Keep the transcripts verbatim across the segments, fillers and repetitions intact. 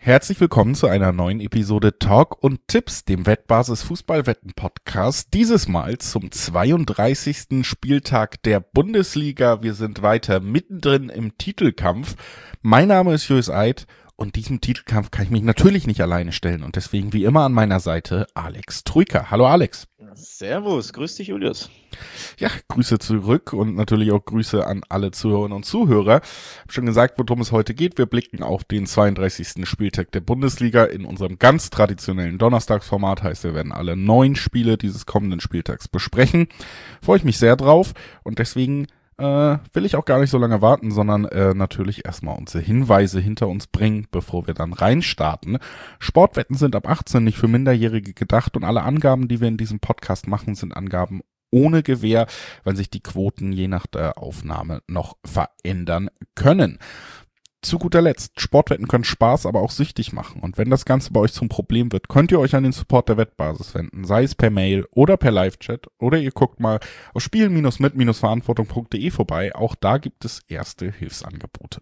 Herzlich willkommen zu einer neuen Episode Talk und Tipps, dem Wettbasis Fußballwetten Podcast. Dieses Mal zum zweiunddreißigsten Spieltag der Bundesliga. Wir sind weiter mittendrin im Titelkampf. Mein Name ist Julius Eid und diesem Titelkampf kann ich mich natürlich nicht alleine stellen und deswegen wie immer an meiner Seite Alex Troika. Hallo Alex. Servus, grüß dich Julius. Ja, Grüße zurück und natürlich auch Grüße an alle Zuhörerinnen und Zuhörer. Ich habe schon gesagt, worum es heute geht. Wir blicken auf den zweiunddreißigsten Spieltag der Bundesliga in unserem ganz traditionellen Donnerstagsformat. Heißt, wir werden alle neun Spiele dieses kommenden Spieltags besprechen. Freue ich mich sehr drauf und deswegen äh, will ich auch gar nicht so lange warten, sondern äh, natürlich erstmal unsere Hinweise hinter uns bringen, bevor wir dann reinstarten. Sportwetten sind ab achtzehn nicht für Minderjährige gedacht und alle Angaben, die wir in diesem Podcast machen, sind Angaben ohne Gewähr, weil sich die Quoten je nach der Aufnahme noch verändern können. Zu guter Letzt, Sportwetten können Spaß, aber auch süchtig machen. Und wenn das Ganze bei euch zum Problem wird, könnt ihr euch an den Support der Wettbasis wenden, sei es per Mail oder per Live-Chat oder ihr guckt mal auf spielen-mit-verantwortung punkt de vorbei. Auch da gibt es erste Hilfsangebote.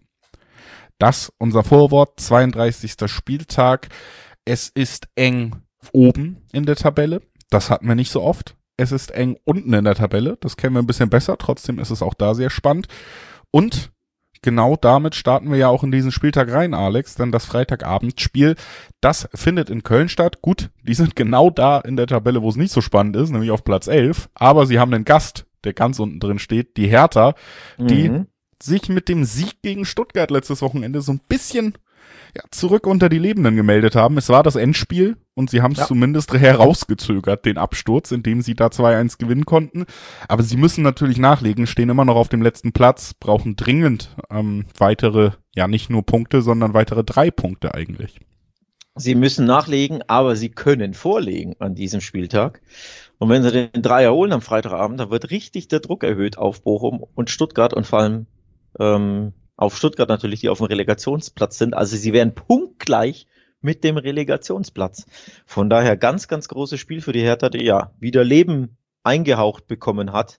Das unser Vorwort, zweiunddreißigster Spieltag. Es ist eng oben in der Tabelle. Das hatten wir nicht so oft. Es ist eng unten in der Tabelle, das kennen wir ein bisschen besser, trotzdem ist es auch da sehr spannend. Und genau damit starten wir ja auch in diesen Spieltag rein, Alex, denn das Freitagabendspiel, das findet in Köln statt. Gut, die sind genau da in der Tabelle, wo es nicht so spannend ist, nämlich auf Platz elf, aber sie haben einen Gast, der ganz unten drin steht, die Hertha, die mhm. sich mit dem Sieg gegen Stuttgart letztes Wochenende so ein bisschen ja, zurück unter die Lebenden gemeldet haben. Es war das Endspiel und sie haben es ja. zumindest herausgezögert, den Absturz, indem sie da zwei eins gewinnen konnten. Aber sie müssen natürlich nachlegen, stehen immer noch auf dem letzten Platz, brauchen dringend ähm, weitere, ja nicht nur Punkte, sondern weitere drei Punkte eigentlich. Sie müssen nachlegen, aber sie können vorlegen an diesem Spieltag. Und wenn sie den Dreier holen am Freitagabend, dann wird richtig der Druck erhöht auf Bochum und Stuttgart und vor allem ähm, auf Stuttgart natürlich, die auf dem Relegationsplatz sind. Also sie wären punktgleich mit dem Relegationsplatz. Von daher ganz, ganz großes Spiel für die Hertha, die ja wieder Leben eingehaucht bekommen hat.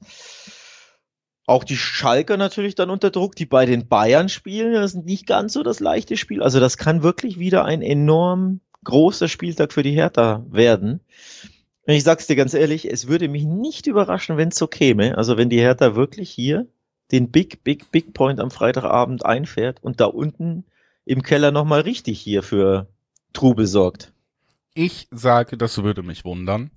Auch die Schalker natürlich dann unter Druck, die bei den Bayern spielen. Das ist nicht ganz so das leichte Spiel. Also das kann wirklich wieder ein enorm großer Spieltag für die Hertha werden. Und ich sag's dir ganz ehrlich, es würde mich nicht überraschen, wenn es so käme. Also wenn die Hertha wirklich hier den Big, Big, Big Point am Freitagabend einfährt und da unten im Keller nochmal richtig hier für Trubel sorgt. Ich sage, das würde mich wundern,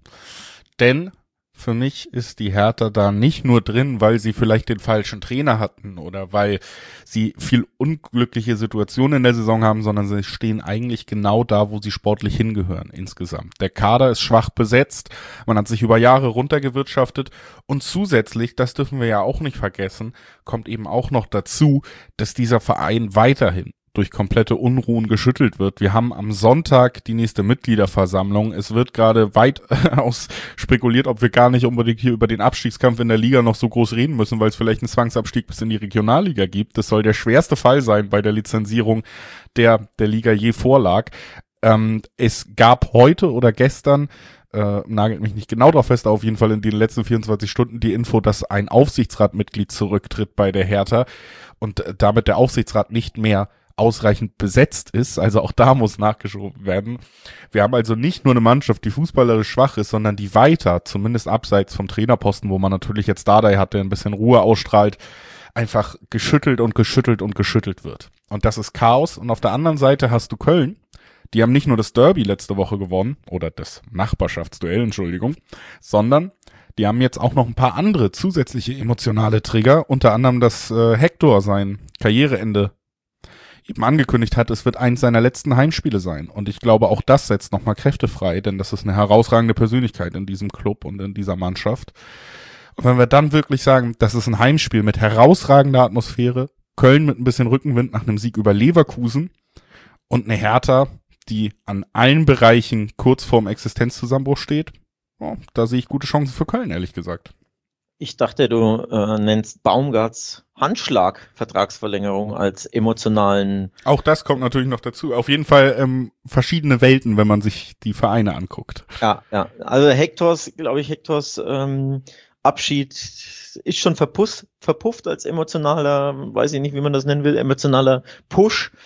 denn für mich ist die Hertha da nicht nur drin, weil sie vielleicht den falschen Trainer hatten oder weil sie viel unglückliche Situationen in der Saison haben, sondern sie stehen eigentlich genau da, wo sie sportlich hingehören insgesamt. Der Kader ist schwach besetzt, man hat sich über Jahre runtergewirtschaftet und zusätzlich, das dürfen wir ja auch nicht vergessen, kommt eben auch noch dazu, dass dieser Verein weiterhin durch komplette Unruhen geschüttelt wird. Wir haben am Sonntag die nächste Mitgliederversammlung. Es wird gerade weit aus spekuliert, ob wir gar nicht unbedingt hier über den Abstiegskampf in der Liga noch so groß reden müssen, weil es vielleicht einen Zwangsabstieg bis in die Regionalliga gibt. Das soll der schwerste Fall sein bei der Lizenzierung, der der Liga je vorlag. Ähm, es gab heute oder gestern, äh, nagelt mich nicht genau drauf fest, auf jeden Fall in den letzten vierundzwanzig Stunden die Info, dass ein Aufsichtsratmitglied zurücktritt bei der Hertha und äh, damit der Aufsichtsrat nicht mehr ausreichend besetzt ist, also auch da muss nachgeschoben werden. Wir haben also nicht nur eine Mannschaft, die fußballerisch schwach ist, sondern die weiter, zumindest abseits vom Trainerposten, wo man natürlich jetzt Dardai hat, der ein bisschen Ruhe ausstrahlt, einfach geschüttelt und geschüttelt und geschüttelt wird. Und das ist Chaos. Und auf der anderen Seite hast du Köln, die haben nicht nur das Derby letzte Woche gewonnen, oder das Nachbarschaftsduell, Entschuldigung, sondern die haben jetzt auch noch ein paar andere zusätzliche emotionale Trigger, unter anderem, dass äh, Hector sein Karriereende eben angekündigt hat, es wird eins seiner letzten Heimspiele sein. Und ich glaube, auch das setzt nochmal Kräfte frei, denn das ist eine herausragende Persönlichkeit in diesem Club und in dieser Mannschaft. Und wenn wir dann wirklich sagen, das ist ein Heimspiel mit herausragender Atmosphäre, Köln mit ein bisschen Rückenwind nach einem Sieg über Leverkusen und eine Hertha, die an allen Bereichen kurz vorm Existenzzusammenbruch steht, oh, da sehe ich gute Chancen für Köln, ehrlich gesagt. Ich dachte, du äh, nennst Baumgarts Handschlag-Vertragsverlängerung als emotionalen... Auch das kommt natürlich noch dazu. Auf jeden Fall ähm, verschiedene Welten, wenn man sich die Vereine anguckt. Ja, ja. Also Hectors, glaube ich, Hectors ähm, Abschied ist schon verpufft, verpufft als emotionaler, weiß ich nicht, wie man das nennen will, emotionaler Push.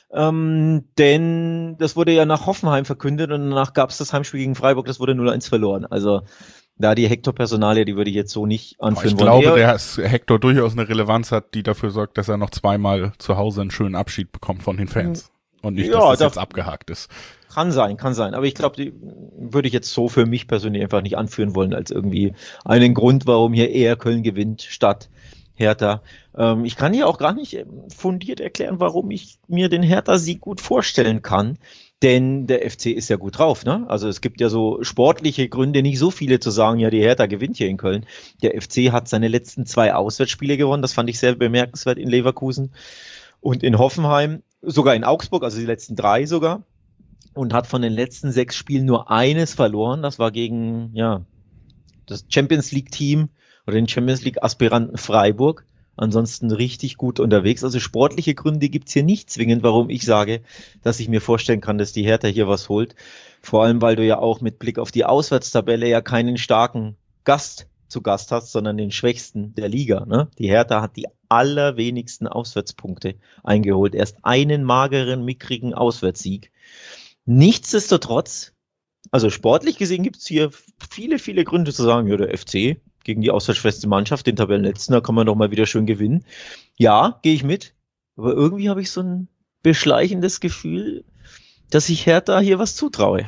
Ähm, denn das wurde ja nach Hoffenheim verkündet und danach gab es das Heimspiel gegen Freiburg, das wurde null eins verloren. Also da die Hector-Personalie, die würde ich jetzt so nicht anführen ich wollen. Ich glaube, dass Hector durchaus eine Relevanz hat, die dafür sorgt, dass er noch zweimal zu Hause einen schönen Abschied bekommt von den Fans. Und nicht, ja, dass das da, jetzt abgehakt ist. Kann sein, kann sein. Aber ich glaube, die würde ich jetzt so für mich persönlich einfach nicht anführen wollen, als irgendwie einen Grund, warum hier eher Köln gewinnt statt Hertha. Ähm, ich kann hier auch gar nicht fundiert erklären, warum ich mir den Hertha-Sieg gut vorstellen kann. Denn der F C ist ja gut drauf, ne? Also es gibt ja so sportliche Gründe, nicht so viele zu sagen, ja, die Hertha gewinnt hier in Köln. Der F C hat seine letzten zwei Auswärtsspiele gewonnen, das fand ich sehr bemerkenswert in Leverkusen und in Hoffenheim, sogar in Augsburg, also die letzten drei sogar, und hat von den letzten sechs Spielen nur eines verloren, das war gegen, ja, das Champions League Team oder den Champions League Aspiranten Freiburg. Ansonsten richtig gut unterwegs. Also sportliche Gründe gibt's hier nicht zwingend, warum ich sage, dass ich mir vorstellen kann, dass die Hertha hier was holt. Vor allem, weil du ja auch mit Blick auf die Auswärtstabelle ja keinen starken Gast zu Gast hast, sondern den schwächsten der Liga. Ne? Die Hertha hat die allerwenigsten Auswärtspunkte eingeholt. Erst einen mageren, mickrigen Auswärtssieg. Nichtsdestotrotz, also sportlich gesehen gibt's hier viele, viele Gründe zu sagen, ja, der F C gegen die auswärtsschwächste Mannschaft, den Tabellenletzten, da kann man doch mal wieder schön gewinnen. Ja, gehe ich mit. Aber irgendwie habe ich so ein beschleichendes Gefühl, dass ich Hertha hier was zutraue.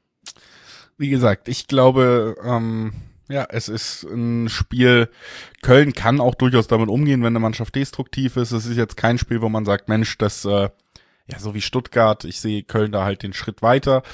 Wie gesagt, ich glaube, ähm, ja, es ist ein Spiel, Köln kann auch durchaus damit umgehen, wenn eine Mannschaft destruktiv ist. Es ist jetzt kein Spiel, wo man sagt, Mensch, das, äh, ja, so wie Stuttgart, ich sehe Köln da halt den Schritt weiter.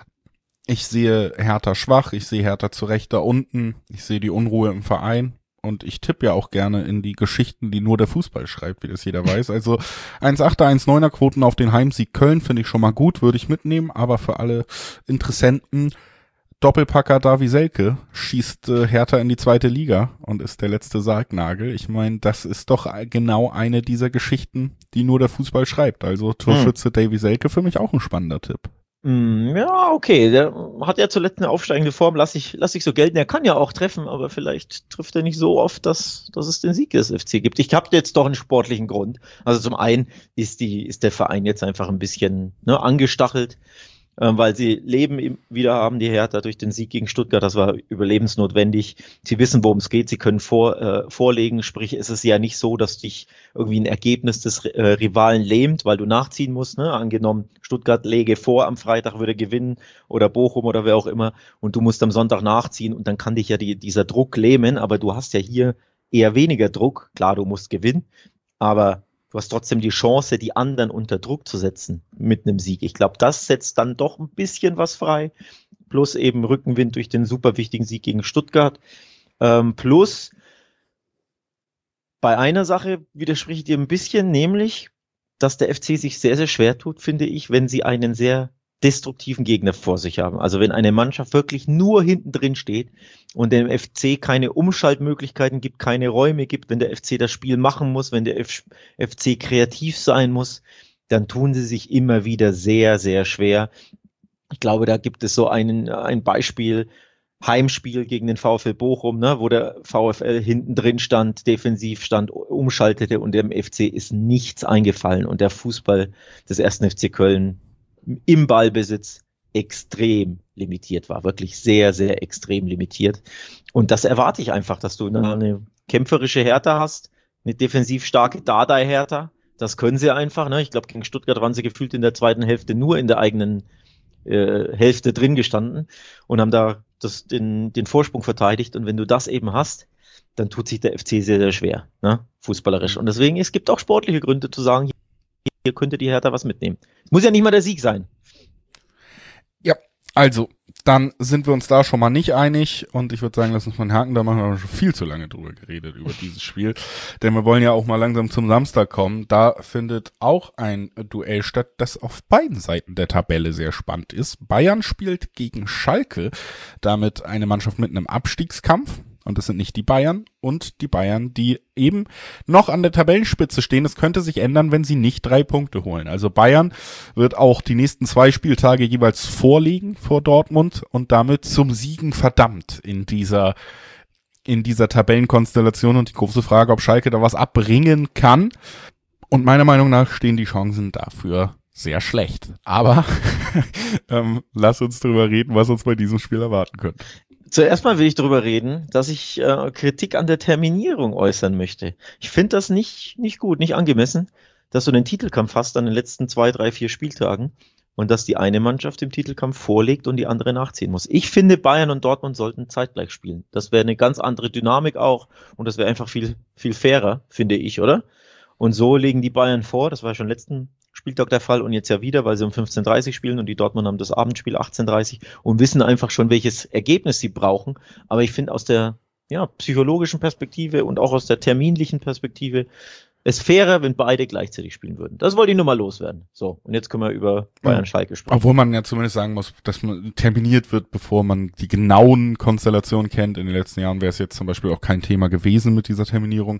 Ich sehe Hertha schwach, ich sehe Hertha zu Recht da unten, ich sehe die Unruhe im Verein und ich tippe ja auch gerne in die Geschichten, die nur der Fußball schreibt, wie das jeder weiß. Also eins Komma achter, eins Komma neuner Quoten auf den Heimsieg Köln finde ich schon mal gut, würde ich mitnehmen, aber für alle Interessenten, Doppelpacker Davy Selke schießt äh, Hertha in die zweite Liga und ist der letzte Sargnagel. Ich meine, das ist doch genau eine dieser Geschichten, die nur der Fußball schreibt. Also Torschütze hm. Davy Selke für mich auch ein spannender Tipp. Ja, okay, der hat ja zuletzt eine aufsteigende Form, lass ich, lass ich so gelten. Er kann ja auch treffen, aber vielleicht trifft er nicht so oft, dass, dass es den Sieg des F C gibt. Ich habe jetzt doch einen sportlichen Grund. Also zum einen ist die, ist der Verein jetzt einfach ein bisschen ne, angestachelt, ähm, weil sie Leben wieder haben, die Hertha durch den Sieg gegen Stuttgart. Das war überlebensnotwendig. Sie wissen, worum es geht. Sie können vor, äh, vorlegen. Sprich, es ist ja nicht so, dass dich irgendwie ein Ergebnis des äh, Rivalen lähmt, weil du nachziehen musst. Ne? Angenommen, Stuttgart läge vor am Freitag, würde gewinnen oder Bochum oder wer auch immer und du musst am Sonntag nachziehen und dann kann dich ja die, dieser Druck lähmen. Aber du hast ja hier eher weniger Druck. Klar, du musst gewinnen, aber du hast trotzdem die Chance, die anderen unter Druck zu setzen mit einem Sieg. Ich glaube, das setzt dann doch ein bisschen was frei. Plus eben Rückenwind durch den super wichtigen Sieg gegen Stuttgart. Ähm, plus bei einer Sache widerspreche ich dir ein bisschen, nämlich, dass der F C sich sehr, sehr schwer tut, finde ich, wenn sie einen sehr destruktiven Gegner vor sich haben. Also wenn eine Mannschaft wirklich nur hinten drin steht und dem F C keine Umschaltmöglichkeiten gibt, keine Räume gibt, wenn der F C das Spiel machen muss, wenn der F C kreativ sein muss, dann tun sie sich immer wieder sehr, sehr schwer. Ich glaube, da gibt es so einen, ein Beispiel, Heimspiel gegen den VfL Bochum, ne, wo der VfL hinten drin stand, defensiv stand, umschaltete und dem F C ist nichts eingefallen und der Fußball des ersten F C Köln im Ballbesitz extrem limitiert war, wirklich sehr, sehr extrem limitiert. Und das erwarte ich einfach, dass du eine, eine kämpferische Hertha hast, eine defensiv starke Dardai-Hertha. Das können sie einfach. Ne? Ich glaube, gegen Stuttgart waren sie gefühlt in der zweiten Hälfte nur in der eigenen äh, Hälfte drin gestanden und haben da das, den, den Vorsprung verteidigt. Und wenn du das eben hast, dann tut sich der F C sehr, sehr schwer, ne? Fußballerisch. Und deswegen, es gibt auch sportliche Gründe zu sagen, hier könnte die Hertha was mitnehmen. Es muss ja nicht mal der Sieg sein. Ja, also, dann sind wir uns da schon mal nicht einig und ich würde sagen, lass uns mal einen Haken da machen, wir haben schon viel zu lange drüber geredet, über dieses Spiel, denn wir wollen ja auch mal langsam zum Samstag kommen. Da findet auch ein Duell statt, das auf beiden Seiten der Tabelle sehr spannend ist. Bayern spielt gegen Schalke, damit eine Mannschaft mit einem Abstiegskampf. Und das sind nicht die Bayern und die Bayern, die eben noch an der Tabellenspitze stehen. Es könnte sich ändern, wenn sie nicht drei Punkte holen. Also Bayern wird auch die nächsten zwei Spieltage jeweils vorlegen vor Dortmund und damit zum Siegen verdammt in dieser, in dieser Tabellenkonstellation. Und die große Frage, ob Schalke da was abbringen kann. Und meiner Meinung nach stehen die Chancen dafür sehr schlecht. Aber ähm, lass uns drüber reden, was uns bei diesem Spiel erwarten könnte. Zuerst mal will ich darüber reden, dass ich äh, Kritik an der Terminierung äußern möchte. Ich finde das nicht, nicht gut, nicht angemessen, dass du den Titelkampf hast an den letzten zwei, drei, vier Spieltagen und dass die eine Mannschaft im Titelkampf vorlegt und die andere nachziehen muss. Ich finde, Bayern und Dortmund sollten zeitgleich spielen. Das wäre eine ganz andere Dynamik auch und das wäre einfach viel, viel fairer, finde ich, oder? Und so legen die Bayern vor, das war schon letzten Spieltag der Fall und jetzt ja wieder, weil sie um fünfzehn Uhr dreißig spielen und die Dortmund haben das Abendspiel achtzehn Uhr dreißig und wissen einfach schon, welches Ergebnis sie brauchen. Aber ich finde aus der ja, psychologischen Perspektive und auch aus der terminlichen Perspektive es fairer, wenn beide gleichzeitig spielen würden. Das wollte ich nur mal loswerden. So, und jetzt können wir über Bayern-Schalke sprechen. Obwohl man ja zumindest sagen muss, dass man terminiert wird, bevor man die genauen Konstellationen kennt. In den letzten Jahren wäre es jetzt zum Beispiel auch kein Thema gewesen mit dieser Terminierung.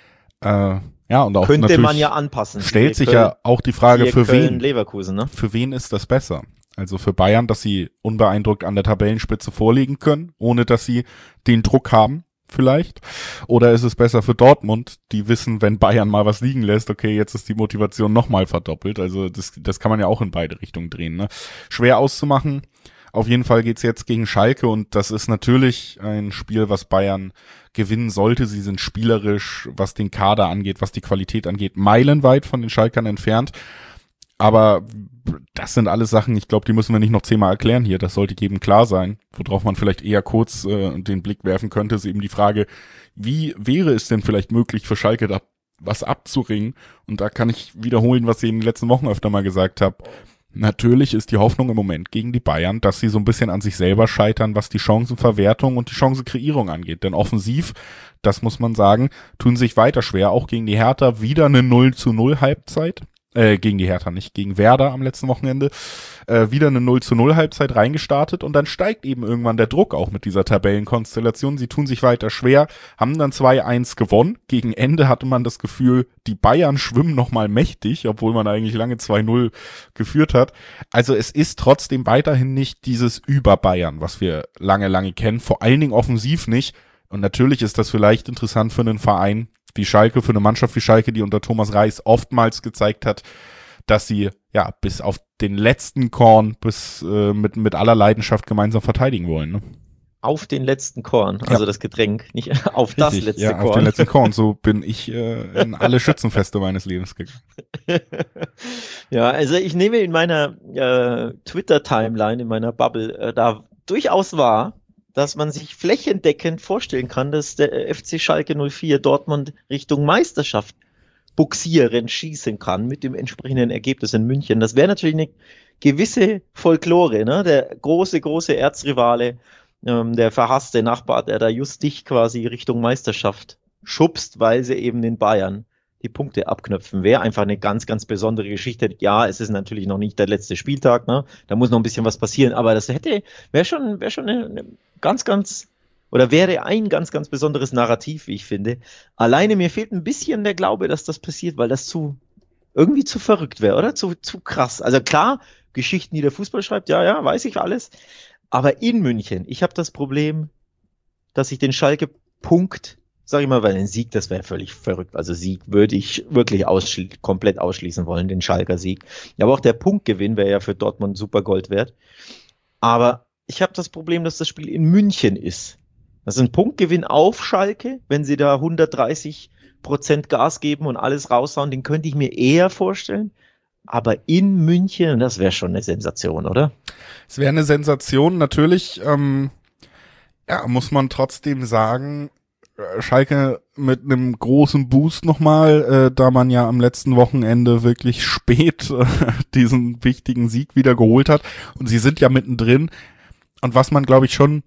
Äh, ja, und auch könnte natürlich man ja anpassen. Stellt sich Köln, ja auch die Frage, für Köln, wen, Leverkusen, ne? für wen ist das besser? Also für Bayern, dass sie unbeeindruckt an der Tabellenspitze vorlegen können, ohne dass sie den Druck haben, vielleicht? Oder ist es besser für Dortmund, die wissen, wenn Bayern mal was liegen lässt, okay, jetzt ist die Motivation nochmal verdoppelt. Also das, das kann man ja auch in beide Richtungen drehen, ne? Schwer auszumachen. Auf jeden Fall geht's jetzt gegen Schalke und das ist natürlich ein Spiel, was Bayern gewinnen sollte. Sie sind spielerisch, was den Kader angeht, was die Qualität angeht, meilenweit von den Schalkern entfernt. Aber das sind alles Sachen, ich glaube, die müssen wir nicht noch zehnmal erklären hier. Das sollte jedem klar sein. Worauf man vielleicht eher kurz äh, den Blick werfen könnte, ist eben die Frage, wie wäre es denn vielleicht möglich für Schalke da was abzuringen? Und da kann ich wiederholen, was ich in den letzten Wochen öfter mal gesagt habe. Natürlich ist die Hoffnung im Moment gegen die Bayern, dass sie so ein bisschen an sich selber scheitern, was die Chancenverwertung und die Chancenkreierung angeht. Denn offensiv, das muss man sagen, tun sich weiter schwer. Auch gegen die Hertha wieder eine null zu null Halbzeit. Äh, gegen die Hertha nicht, gegen Werder am letzten Wochenende. Äh, wieder eine null zu null Halbzeit reingestartet und dann steigt eben irgendwann der Druck auch mit dieser Tabellenkonstellation. Sie tun sich weiter schwer, haben dann zwei eins gewonnen. Gegen Ende hatte man das Gefühl, die Bayern schwimmen nochmal mächtig, obwohl man eigentlich lange zwei null geführt hat. Also es ist trotzdem weiterhin nicht dieses Über-Bayern, was wir lange, lange kennen, vor allen Dingen offensiv nicht. Und natürlich ist das vielleicht interessant für einen Verein wie Schalke, für eine Mannschaft wie Schalke, die unter Thomas Reis oftmals gezeigt hat, dass sie ja bis auf den letzten Korn, bis äh, mit mit aller Leidenschaft gemeinsam verteidigen wollen. Ne? Auf den letzten Korn, also ja. Das Getränk, nicht auf Richtig, das letzte ja, Korn. Auf den letzten Korn, so bin ich äh, in alle Schützenfeste meines Lebens gegangen. Ja, also ich nehme in meiner äh, Twitter-Timeline, in meiner Bubble, äh, da durchaus wahr, dass man sich flächendeckend vorstellen kann, dass der F C Schalke null vier Dortmund Richtung Meisterschaft buxieren, schießen kann mit dem entsprechenden Ergebnis in München. Das wäre natürlich eine gewisse Folklore, ne? Der große, große Erzrivale, ähm, der verhasste Nachbar, der da just dich quasi Richtung Meisterschaft schubst, weil sie eben den Bayern die Punkte abknöpfen. Wäre einfach eine ganz, ganz besondere Geschichte. Ja, es ist natürlich noch nicht der letzte Spieltag, ne? Da muss noch ein bisschen was passieren, aber das hätte, wäre schon, wäre schon eine, eine ganz, ganz, oder wäre ein ganz, ganz besonderes Narrativ, wie ich finde. Alleine mir fehlt ein bisschen der Glaube, dass das passiert, weil das zu, irgendwie zu verrückt wäre, oder? Zu, zu krass. Also klar, Geschichten, die der Fußball schreibt, ja, ja, weiß ich alles. Aber in München, ich habe das Problem, dass ich den Schalke-Punkt, sag ich mal, weil ein Sieg, das wäre völlig verrückt. Also Sieg würde ich wirklich ausschli- komplett ausschließen wollen, den Schalker Sieg. Aber auch der Punktgewinn wäre ja für Dortmund super Gold wert. Aber ich habe das Problem, dass das Spiel in München ist. Das ist ein Punktgewinn auf Schalke, wenn sie da hundertdreißig Prozent Gas geben und alles raushauen, den könnte ich mir eher vorstellen. Aber in München, das wäre schon eine Sensation, oder? Es wäre eine Sensation, natürlich, ähm, ja, muss man trotzdem sagen, Schalke mit einem großen Boost nochmal, äh, da man ja am letzten Wochenende wirklich spät äh, diesen wichtigen Sieg wieder geholt hat. Und sie sind ja mittendrin. Und was man, glaube ich, schon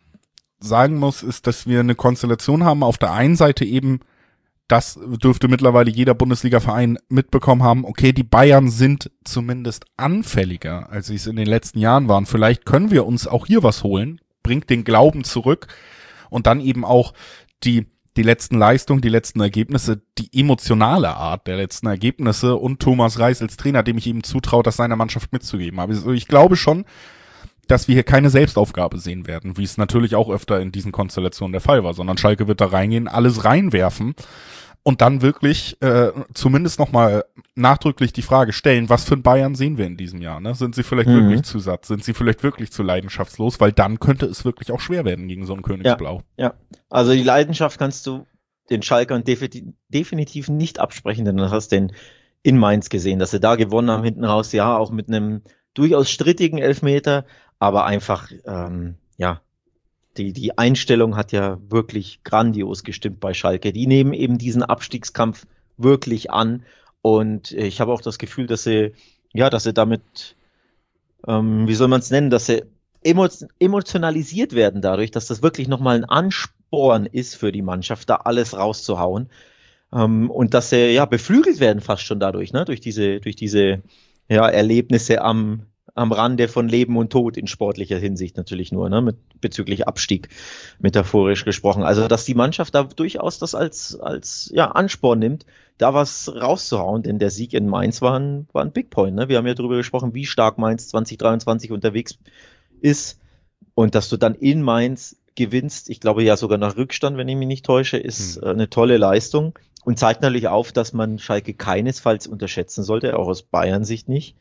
sagen muss, ist, dass wir eine Konstellation haben. Auf der einen Seite eben, das dürfte mittlerweile jeder Bundesliga-Verein mitbekommen haben, okay, die Bayern sind zumindest anfälliger, als sie es in den letzten Jahren waren. Vielleicht können wir uns auch hier was holen. Bringt den Glauben zurück. Und dann eben auch die die letzten Leistungen, die letzten Ergebnisse, die emotionale Art der letzten Ergebnisse und Thomas Reis als Trainer, dem ich ihm zutraue, das seiner Mannschaft mitzugeben. Aber ich glaube schon, dass wir hier keine Selbstaufgabe sehen werden, wie es natürlich auch öfter in diesen Konstellationen der Fall war, sondern Schalke wird da reingehen, alles reinwerfen. und dann wirklich äh, zumindest nochmal nachdrücklich die Frage stellen, was für ein Bayern sehen wir in diesem Jahr? Ne? Sind sie vielleicht mhm. wirklich zu satt? Sind sie vielleicht wirklich zu leidenschaftslos? Weil dann könnte es wirklich auch schwer werden gegen so ein Königsblau. Ja, ja. Also die Leidenschaft kannst du den Schalkern defi- definitiv nicht absprechen, denn du hast den in Mainz gesehen, dass sie da gewonnen haben, hinten raus, ja, auch mit einem durchaus strittigen Elfmeter, aber einfach, ähm, ja, Die, die Einstellung hat ja wirklich grandios gestimmt bei Schalke. Die nehmen eben diesen Abstiegskampf wirklich an. Und ich habe auch das Gefühl, dass sie, ja, dass sie damit, ähm, wie soll man es nennen, dass sie emo- emotionalisiert werden dadurch, dass das wirklich nochmal ein Ansporn ist für die Mannschaft, da alles rauszuhauen. Ähm, und dass sie, ja, beflügelt werden fast schon dadurch, ne, durch diese, durch diese, ja, Erlebnisse am am Rande von Leben und Tod in sportlicher Hinsicht natürlich nur, ne, mit bezüglich Abstieg, metaphorisch gesprochen. Also, dass die Mannschaft da durchaus das als, als, ja, Ansporn nimmt, da was rauszuhauen, denn der Sieg in Mainz war ein, war ein Big Point, ne. Wir haben ja darüber gesprochen, wie stark Mainz zwanzig dreiundzwanzig unterwegs ist und dass du dann in Mainz gewinnst, ich glaube ja sogar nach Rückstand, wenn ich mich nicht täusche, ist hm. eine tolle Leistung und zeigt natürlich auf, dass man Schalke keinesfalls unterschätzen sollte, auch aus Bayern-Sicht nicht.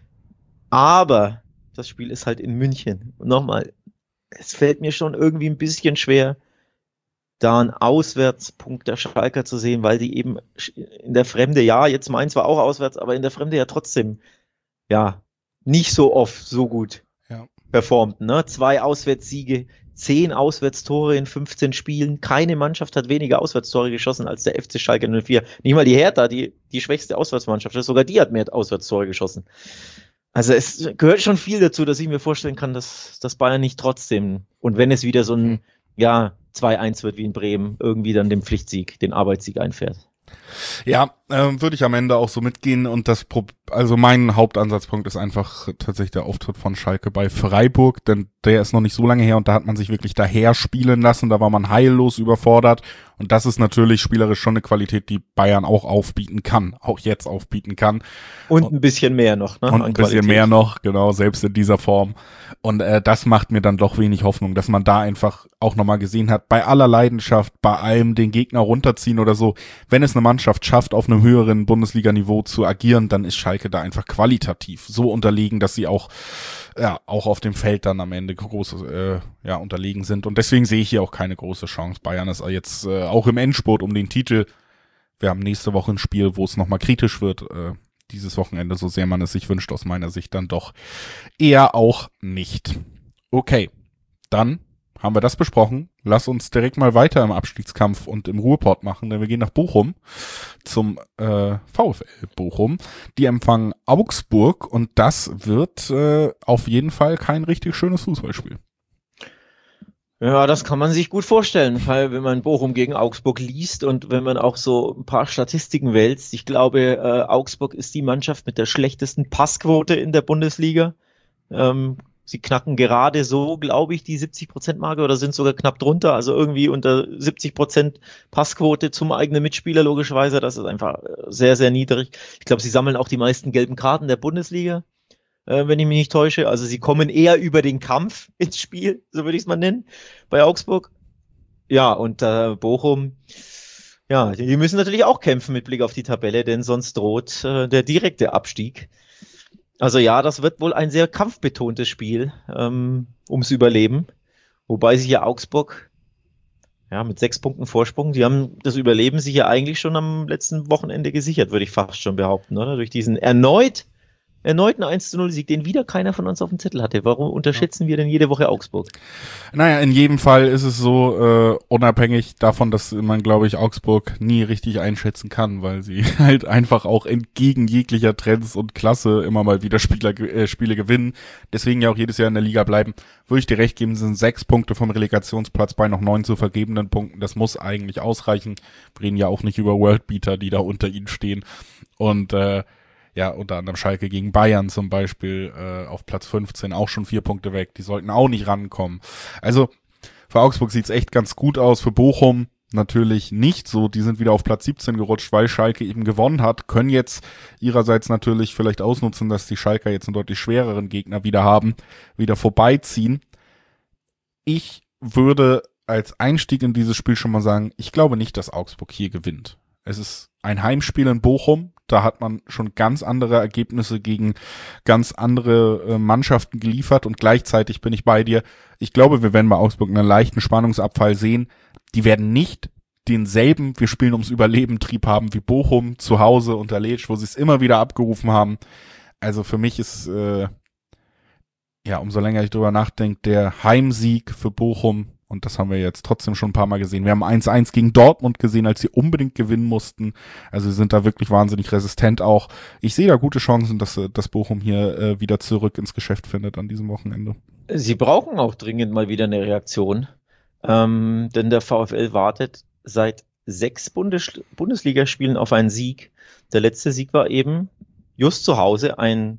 Aber das Spiel ist halt in München. Und nochmal, es fällt mir schon irgendwie ein bisschen schwer, da einen Auswärtspunkt der Schalker zu sehen, weil die eben in der Fremde, ja, jetzt Mainz war auch auswärts, aber in der Fremde ja trotzdem, ja, nicht so oft so gut ja. performt. Ne? Zwei Auswärtssiege, zehn Auswärtstore in fünfzehn Spielen. Keine Mannschaft hat weniger Auswärtstore geschossen als der F C Schalke null vier. Nicht mal die Hertha, die, die schwächste Auswärtsmannschaft, sogar die hat mehr Auswärtstore geschossen. Also es gehört schon viel dazu, dass ich mir vorstellen kann, dass, dass Bayern nicht trotzdem, und wenn es wieder so ein, ja, zwei eins wird wie in Bremen, irgendwie dann den Pflichtsieg, den Arbeitssieg einfährt. Ja, äh, würde ich am Ende auch so mitgehen und das, Pro- also mein Hauptansatzpunkt ist einfach tatsächlich der Auftritt von Schalke bei Freiburg, denn der ist noch nicht so lange her und da hat man sich wirklich daher spielen lassen, da war man heillos überfordert und das ist natürlich spielerisch schon eine Qualität, die Bayern auch aufbieten kann, auch jetzt aufbieten kann. Und ein bisschen mehr noch, ne? Und ein bisschen mehr noch, genau, selbst in dieser Form. Und äh, das macht mir dann doch wenig Hoffnung, dass man da einfach auch nochmal gesehen hat, bei aller Leidenschaft, bei allem den Gegner runterziehen oder so, wenn es eine Mannschaft schafft, auf einem höheren Bundesliga-Niveau zu agieren, dann ist Schalke da einfach qualitativ so unterlegen, dass sie auch ja auch auf dem Feld dann am Ende groß äh, ja unterlegen sind. Und deswegen sehe ich hier auch keine große Chance. Bayern ist jetzt äh, auch im Endspurt um den Titel. Wir haben nächste Woche ein Spiel, wo es nochmal kritisch wird. Äh, dieses Wochenende, so sehr man es sich wünscht, aus meiner Sicht dann doch eher auch nicht. Okay, dann haben wir das besprochen. Lass uns direkt mal weiter im Abstiegskampf und im Ruhrpott machen, denn wir gehen nach Bochum zum äh, VfL Bochum. Die empfangen Augsburg und das wird äh, auf jeden Fall kein richtig schönes Fußballspiel. Ja, das kann man sich gut vorstellen, weil wenn man Bochum gegen Augsburg liest und wenn man auch so ein paar Statistiken wälzt, ich glaube, äh, Augsburg ist die Mannschaft mit der schlechtesten Passquote in der Bundesliga. Ähm, sie knacken gerade so, glaube ich, die siebzig Prozent Marke oder sind sogar knapp drunter, also irgendwie unter siebzig Prozent Passquote zum eigenen Mitspieler logischerweise. Das ist einfach sehr, sehr niedrig. Ich glaube, sie sammeln auch die meisten gelben Karten der Bundesliga. Äh, wenn ich mich nicht täusche. Also sie kommen eher über den Kampf ins Spiel, so würde ich es mal nennen, bei Augsburg. Ja, und äh, Bochum, ja, die müssen natürlich auch kämpfen mit Blick auf die Tabelle, denn sonst droht äh, der direkte Abstieg. Also ja, das wird wohl ein sehr kampfbetontes Spiel ähm, ums Überleben. Wobei sich ja Augsburg ja mit sechs Punkten Vorsprung, die haben das Überleben sich ja eigentlich schon am letzten Wochenende gesichert, würde ich fast schon behaupten, oder? Durch diesen erneut Erneuten eins zu null Sieg, den wieder keiner von uns auf dem Zettel hatte. Warum unterschätzen wir denn jede Woche Augsburg? Naja, in jedem Fall ist es so, äh, unabhängig davon, dass man, glaube ich, Augsburg nie richtig einschätzen kann, weil sie halt einfach auch entgegen jeglicher Trends und Klasse immer mal wieder Spieler, äh, Spiele gewinnen. Deswegen ja auch jedes Jahr in der Liga bleiben. Würde ich dir recht geben, sind sechs Punkte vom Relegationsplatz bei noch neun zu vergebenen Punkten. Das muss eigentlich ausreichen. Wir reden ja auch nicht über Worldbeater, die da unter ihnen stehen. Und äh, ja, unter anderem Schalke gegen Bayern zum Beispiel äh, auf Platz fünfzehn, auch schon vier Punkte weg. Die sollten auch nicht rankommen. Also für Augsburg sieht's echt ganz gut aus. Für Bochum natürlich nicht so. Die sind wieder auf Platz siebzehn gerutscht, weil Schalke eben gewonnen hat. Können jetzt ihrerseits natürlich vielleicht ausnutzen, dass die Schalker jetzt einen deutlich schwereren Gegner wieder haben, wieder vorbeiziehen. Ich würde als Einstieg in dieses Spiel schon mal sagen, ich glaube nicht, dass Augsburg hier gewinnt. Es ist ein Heimspiel in Bochum. Da hat man schon ganz andere Ergebnisse gegen ganz andere äh, Mannschaften geliefert und gleichzeitig bin ich bei dir. Ich glaube, wir werden bei Augsburg einen leichten Spannungsabfall sehen. Die werden nicht denselben, wir spielen ums Überleben Trieb haben wie Bochum zu Hause unter Letsch, wo sie es immer wieder abgerufen haben. Also für mich ist, äh, ja, umso länger ich drüber nachdenke, der Heimsieg für Bochum. Und das haben wir jetzt trotzdem schon ein paar Mal gesehen. Wir haben eins eins gegen Dortmund gesehen, als sie unbedingt gewinnen mussten. Also sie sind da wirklich wahnsinnig resistent auch. Ich sehe da gute Chancen, dass, dass Bochum hier äh, wieder zurück ins Geschäft findet an diesem Wochenende. Sie brauchen auch dringend mal wieder eine Reaktion. Ähm, denn der VfL wartet seit sechs Bundes- Bundesligaspielen auf einen Sieg. Der letzte Sieg war eben just zu Hause ein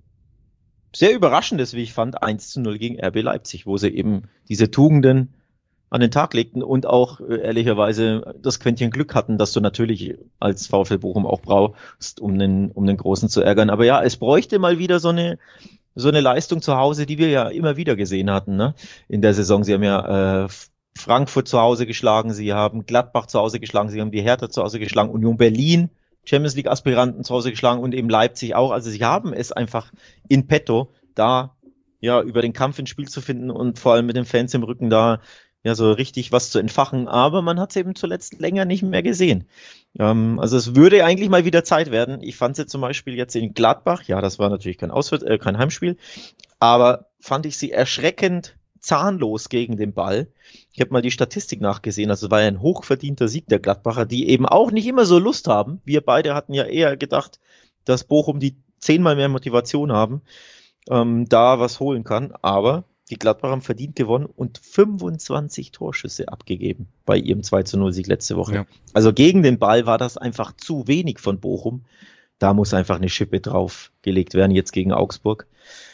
sehr überraschendes, wie ich fand, eins zu null gegen R B Leipzig, wo sie eben diese Tugenden an den Tag legten und auch äh, ehrlicherweise das Quäntchen Glück hatten, dass du natürlich als VfL Bochum auch brauchst, um den, um den Großen zu ärgern. Aber ja, es bräuchte mal wieder so eine, so eine Leistung zu Hause, die wir ja immer wieder gesehen hatten, ne? In der Saison. Sie haben ja äh, Frankfurt zu Hause geschlagen, sie haben Gladbach zu Hause geschlagen, sie haben die Hertha zu Hause geschlagen, Union Berlin, Champions League Aspiranten zu Hause geschlagen und eben Leipzig auch. Also sie haben es einfach in petto, da ja über den Kampf ins Spiel zu finden und vor allem mit den Fans im Rücken da ja so richtig was zu entfachen, aber man hat es eben zuletzt länger nicht mehr gesehen. Ähm, also es würde eigentlich mal wieder Zeit werden. Ich fand sie zum Beispiel jetzt in Gladbach, ja, das war natürlich kein Auswärts, äh, kein Heimspiel, aber fand ich sie erschreckend zahnlos gegen den Ball. Ich habe mal die Statistik nachgesehen, also war ja ein hochverdienter Sieg der Gladbacher, die eben auch nicht immer so Lust haben. Wir beide hatten ja eher gedacht, dass Bochum die zehnmal mehr Motivation haben, ähm, da was holen kann, aber die Gladbacher haben verdient gewonnen und fünfundzwanzig Torschüsse abgegeben bei ihrem zwei zu null Sieg letzte Woche. Ja. Also gegen den Ball war das einfach zu wenig von Bochum. Da muss einfach eine Schippe draufgelegt werden, jetzt gegen Augsburg.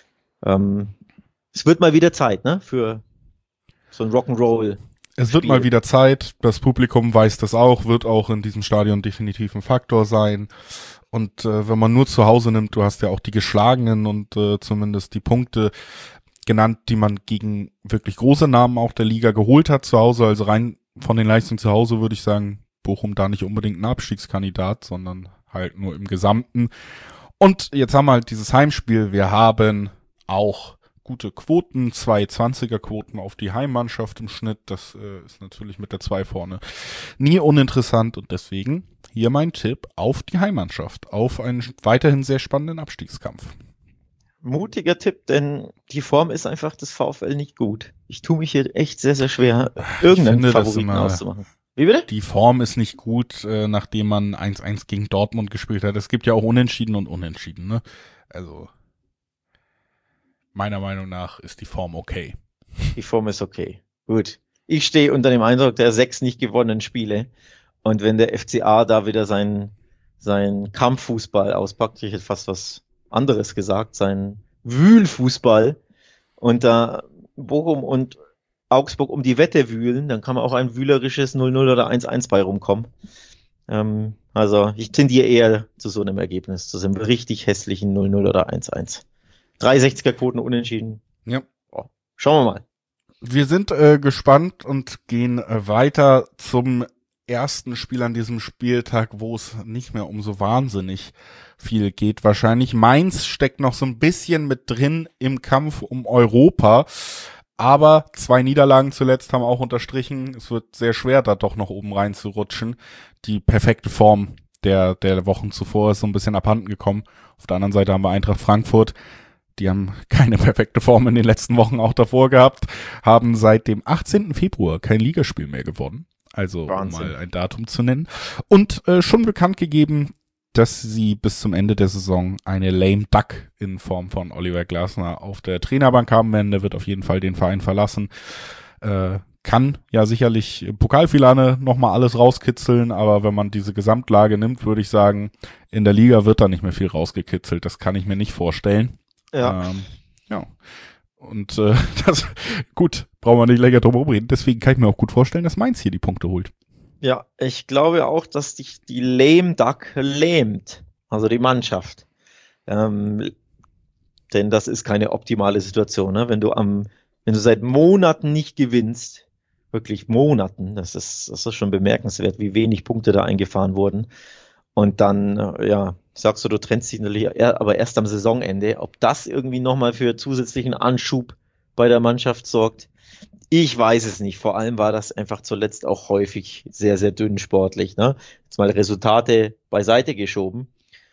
Ähm, es wird mal wieder Zeit, ne, für so ein Rock'n'Roll. Es wird mal wieder Zeit. Das Publikum weiß das auch, wird auch in diesem Stadion definitiv ein Faktor sein. Und äh, wenn man nur zu Hause nimmt, du hast ja auch die Geschlagenen und äh, zumindest die Punkte genannt, die man gegen wirklich große Namen auch der Liga geholt hat zu Hause. Also rein von den Leistungen zu Hause würde ich sagen, Bochum da nicht unbedingt ein Abstiegskandidat, sondern halt nur im Gesamten. Und jetzt haben wir halt dieses Heimspiel. Wir haben auch gute Quoten, zwei zwanziger-Quoten auf die Heimmannschaft im Schnitt. Das äh, ist natürlich mit der zwei vorne nie uninteressant und deswegen hier mein Tipp auf die Heimmannschaft, auf einen weiterhin sehr spannenden Abstiegskampf. Mutiger Tipp, denn die Form ist einfach des VfL nicht gut. Ich tue mich hier echt sehr, sehr schwer, irgendeinen finde, Favoriten auszumachen. Wie bitte? Die Form ist nicht gut, äh, nachdem man eins eins gegen Dortmund gespielt hat. Es gibt ja auch Unentschieden und Unentschieden, ne? Also meiner Meinung nach ist die Form okay. Die Form ist okay. Gut. Ich stehe unter dem Eindruck der sechs nicht gewonnenen Spiele. Und wenn der F C A da wieder seinen sein Kampffußball auspackt, ich hätte fast was anderes gesagt, sein Wühlfußball und da Bochum und Augsburg um die Wette wühlen, dann kann man auch ein wühlerisches null null oder eins eins bei rumkommen. Ähm, also ich tendiere eher zu so einem Ergebnis, zu so einem richtig hässlichen null null oder eins eins. drei sechziger-Quoten unentschieden. Ja. Oh, schauen wir mal. Wir sind äh, gespannt und gehen äh, weiter zum ersten Spiel an diesem Spieltag, wo es nicht mehr um so wahnsinnig viel geht. Wahrscheinlich Mainz steckt noch so ein bisschen mit drin im Kampf um Europa, aber zwei Niederlagen zuletzt haben auch unterstrichen, es wird sehr schwer, da doch noch oben rein zu rutschen. Die perfekte Form der der Wochen zuvor ist so ein bisschen abhanden gekommen. Auf der anderen Seite haben wir Eintracht Frankfurt. Die haben keine perfekte Form in den letzten Wochen auch davor gehabt, haben seit dem achtzehnten Februar kein Ligaspiel mehr gewonnen. Also Wahnsinn. Um mal ein Datum zu nennen. Und äh, schon bekannt gegeben, dass sie bis zum Ende der Saison eine lame duck in Form von Oliver Glasner auf der Trainerbank haben werden. Der wird auf jeden Fall den Verein verlassen. Äh, kann ja sicherlich im Pokalfinale nochmal alles rauskitzeln, aber wenn man diese Gesamtlage nimmt, würde ich sagen, in der Liga wird da nicht mehr viel rausgekitzelt. Das kann ich mir nicht vorstellen. Ja. Ähm, ja. Und äh, das, gut, brauchen wir nicht länger drum reden. Deswegen kann ich mir auch gut vorstellen, dass Mainz hier die Punkte holt. Ja, ich glaube auch, dass dich die Lame Duck lähmt. Also die Mannschaft. Ähm, denn das ist keine optimale Situation, ne? Wenn du am, wenn du seit Monaten nicht gewinnst wirklich Monaten. Das ist, das ist schon bemerkenswert, wie wenig Punkte da eingefahren wurden. Und dann, äh, ja, sagst du, du trennst dich natürlich, eher, aber erst am Saisonende. Ob das irgendwie nochmal für zusätzlichen Anschub bei der Mannschaft sorgt, ich weiß es nicht. Vor allem war das einfach zuletzt auch häufig sehr, sehr dünn sportlich. Ne? Jetzt mal Resultate beiseite geschoben.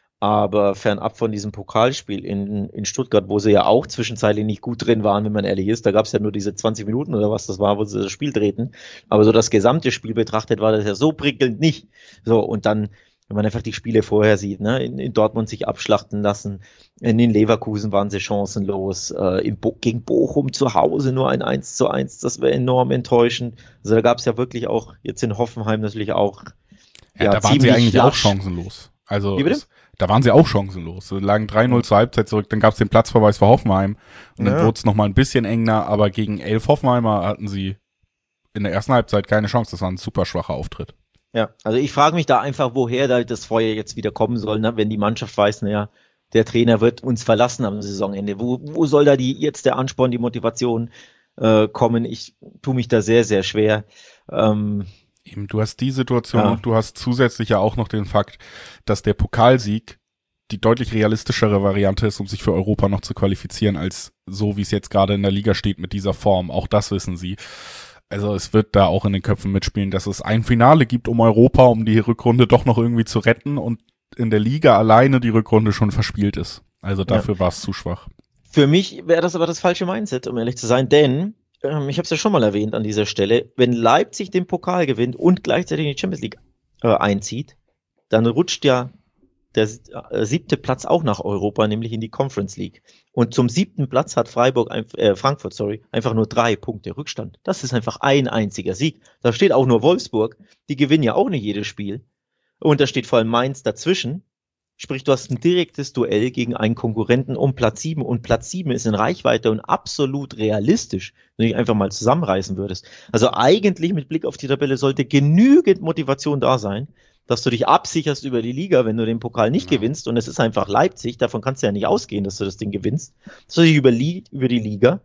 Aber fernab von diesem Pokalspiel in, in Stuttgart, wo sie ja auch zwischenzeitlich nicht gut drin waren, wenn man ehrlich ist, da gab es ja nur diese zwanzig Minuten oder was das war, wo sie das Spiel drehten. Aber so das gesamte Spiel betrachtet war das ja so prickelnd nicht. So, und dann, wenn man einfach die Spiele vorher sieht, ne, in, in Dortmund sich abschlachten lassen, in den Leverkusen waren sie chancenlos, äh, in Bo- gegen Bochum zu Hause nur ein eins zu eins, das wäre enorm enttäuschend. Also da gab es ja wirklich auch, jetzt in Hoffenheim natürlich auch, ja, ja, da waren sie eigentlich lasch. auch chancenlos. Also, Wie bitte? es, da waren sie auch chancenlos. Sie lagen drei null zur Halbzeit zurück, dann gab es den Platzverweis für Hoffenheim und dann Ja. wurde es nochmal ein bisschen enger, aber gegen elf Hoffenheimer hatten sie in der ersten Halbzeit keine Chance. Das war ein super schwacher Auftritt. Ja, also ich frage mich da einfach, woher da das Feuer jetzt wieder kommen soll, ne? Wenn die Mannschaft weiß, naja, der Trainer wird uns verlassen am Saisonende. Wo, wo soll da die jetzt der Ansporn, die Motivation äh, kommen? Ich tue mich da sehr, sehr schwer. Ähm, Eben, du hast die Situation Ja. und du hast zusätzlich ja auch noch den Fakt, dass der Pokalsieg die deutlich realistischere Variante ist, um sich für Europa noch zu qualifizieren, als so, wie es jetzt gerade in der Liga steht mit dieser Form. Auch das wissen sie. Also es wird da auch in den Köpfen mitspielen, dass es ein Finale gibt um Europa, um die Rückrunde doch noch irgendwie zu retten und in der Liga alleine die Rückrunde schon verspielt ist. Also dafür war es zu schwach. Für mich wäre das aber das falsche Mindset, um ehrlich zu sein, denn ähm, ich habe es ja schon mal erwähnt an dieser Stelle, wenn Leipzig den Pokal gewinnt und gleichzeitig in die Champions League äh, einzieht, dann rutscht ja der äh, siebte Platz auch nach Europa, nämlich in die Conference League. Und zum siebten Platz hat Freiburg, ein, äh, Frankfurt, sorry, einfach nur drei Punkte Rückstand. Das ist einfach ein einziger Sieg. Da steht auch nur Wolfsburg. Die gewinnen ja auch nicht jedes Spiel. Und da steht vor allem Mainz dazwischen. Sprich, du hast ein direktes Duell gegen einen Konkurrenten um Platz sieben. Und Platz sieben ist in Reichweite und absolut realistisch, wenn du dich einfach mal zusammenreißen würdest. Also eigentlich mit Blick auf die Tabelle sollte genügend Motivation da sein, dass du dich absicherst über die Liga, wenn du den Pokal nicht Ja. gewinnst. Und es ist einfach Leipzig, davon kannst du ja nicht ausgehen, dass du das Ding gewinnst. Dass du dich über, Li- über die Liga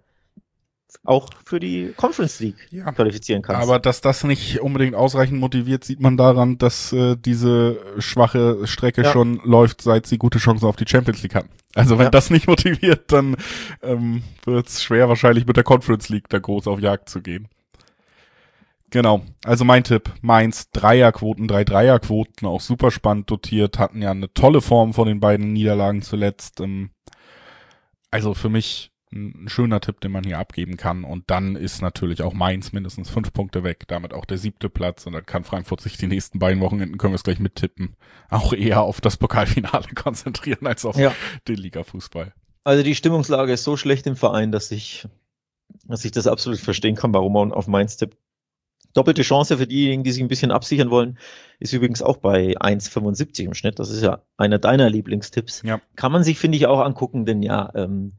auch für die Conference League Ja. qualifizieren kannst. Aber dass das nicht unbedingt ausreichend motiviert, sieht man daran, dass äh, diese schwache Strecke Ja. schon läuft, seit sie gute Chancen auf die Champions League hatten. Also wenn Ja. das nicht motiviert, dann ähm, wird es schwer, wahrscheinlich mit der Conference League da groß auf Jagd zu gehen. Genau, also mein Tipp, Mainz, Dreierquoten, drei Dreierquoten, auch super spannend dotiert, hatten ja eine tolle Form von den beiden Niederlagen zuletzt. Ähm, also für mich ein schöner Tipp, den man hier abgeben kann. Und dann ist natürlich auch Mainz mindestens fünf Punkte weg, damit auch der siebte Platz. Und dann kann Frankfurt sich die nächsten beiden Wochenenden, können wir es gleich mittippen, auch eher auf das Pokalfinale konzentrieren als auf Ja. den Ligafußball. Also die Stimmungslage ist so schlecht im Verein, dass ich, dass ich das absolut verstehen kann, warum man auf Mainz tippt. Doppelte Chance für diejenigen, die sich ein bisschen absichern wollen, ist übrigens auch bei eins Komma fünfundsiebzig im Schnitt. Das ist ja einer deiner Lieblingstipps. Ja. Kann man sich, finde ich, auch angucken, denn ja, ähm,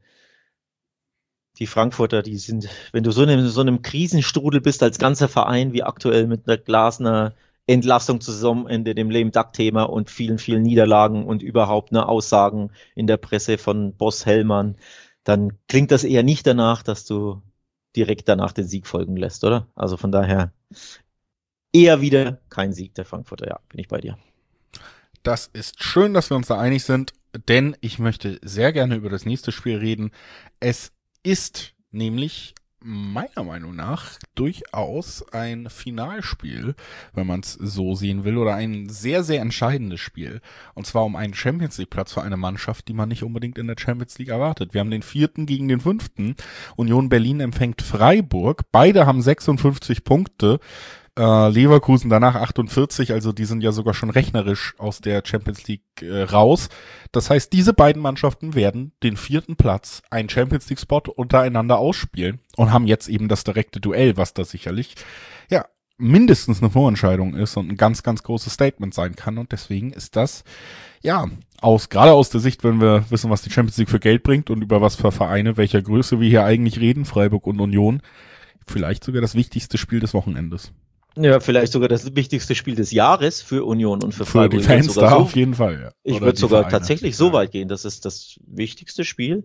die Frankfurter, die sind, wenn du so in einem, so einem Krisenstrudel bist als ganzer Verein, wie aktuell mit einer Glasner Entlassung zu Saisonende, dem Lame Duck Thema und vielen, vielen Niederlagen und überhaupt ne Aussagen in der Presse von Boss Hellmann, dann klingt das eher nicht danach, dass du direkt danach den Sieg folgen lässt, oder? Also von daher eher wieder kein Sieg der Frankfurter, ja, bin ich bei dir. Das ist schön, dass wir uns da einig sind, denn ich möchte sehr gerne über das nächste Spiel reden. Es ist nämlich meiner Meinung nach durchaus ein Finalspiel, wenn man es so sehen will, oder ein sehr, sehr entscheidendes Spiel. Und zwar um einen Champions League Platz für eine Mannschaft, die man nicht unbedingt in der Champions League erwartet. Wir haben den vierten gegen den fünften. Union Berlin empfängt Freiburg. Beide haben sechsundfünfzig Punkte. Äh, Leverkusen danach achtundvierzig, also die sind ja sogar schon rechnerisch aus der Champions League äh, raus. Das heißt, diese beiden Mannschaften werden den vierten Platz, einen Champions League Spot untereinander ausspielen und haben jetzt eben das direkte Duell, was da sicherlich ja mindestens eine Vorentscheidung ist und ein ganz, ganz großes Statement sein kann. Und deswegen ist das ja aus gerade aus der Sicht, wenn wir wissen, was die Champions League für Geld bringt und über was für Vereine, welcher Größe wir hier eigentlich reden, Freiburg und Union, vielleicht sogar das wichtigste Spiel des Wochenendes. Ja, vielleicht sogar das wichtigste Spiel des Jahres für Union und für Für Freiburg. die Ich würd Fans sogar da so, auf jeden Fall, ja. Ich Oder würde die sogar Vereine. tatsächlich so Ja. weit gehen. Das ist das wichtigste Spiel.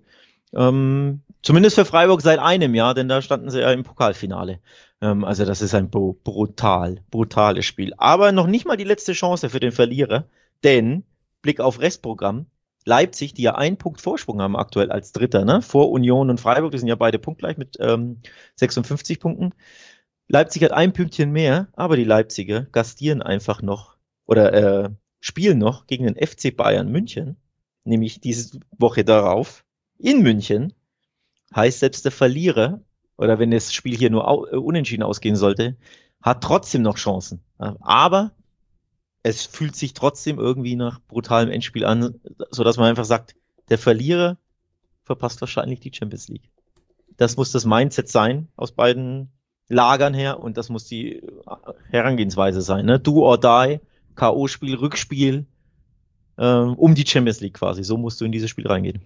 Ähm, zumindest für Freiburg seit einem Jahr, denn da standen sie ja im Pokalfinale. Ähm, also das ist ein br- brutal, brutales Spiel. Aber noch nicht mal die letzte Chance für den Verlierer, denn Blick auf Restprogramm. Leipzig, die ja einen Punkt Vorsprung haben aktuell als Dritter, ne? Vor Union und Freiburg, die sind ja beide punktgleich mit ähm, sechsundfünfzig Punkten. Leipzig hat ein Pünktchen mehr, aber die Leipziger gastieren einfach noch oder äh, spielen noch gegen den F C Bayern München, nämlich diese Woche darauf in München. Heißt, selbst der Verlierer, oder wenn das Spiel hier nur au äh, unentschieden ausgehen sollte, hat trotzdem noch Chancen. Aber es fühlt sich trotzdem irgendwie nach brutalem Endspiel an, sodass man einfach sagt, der Verlierer verpasst wahrscheinlich die Champions League. Das muss das Mindset sein aus beiden Lagern her und das muss die Herangehensweise sein. Ne? Do or die, K O-Spiel, Rückspiel, ähm, um die Champions League quasi. So musst du in dieses Spiel reingehen.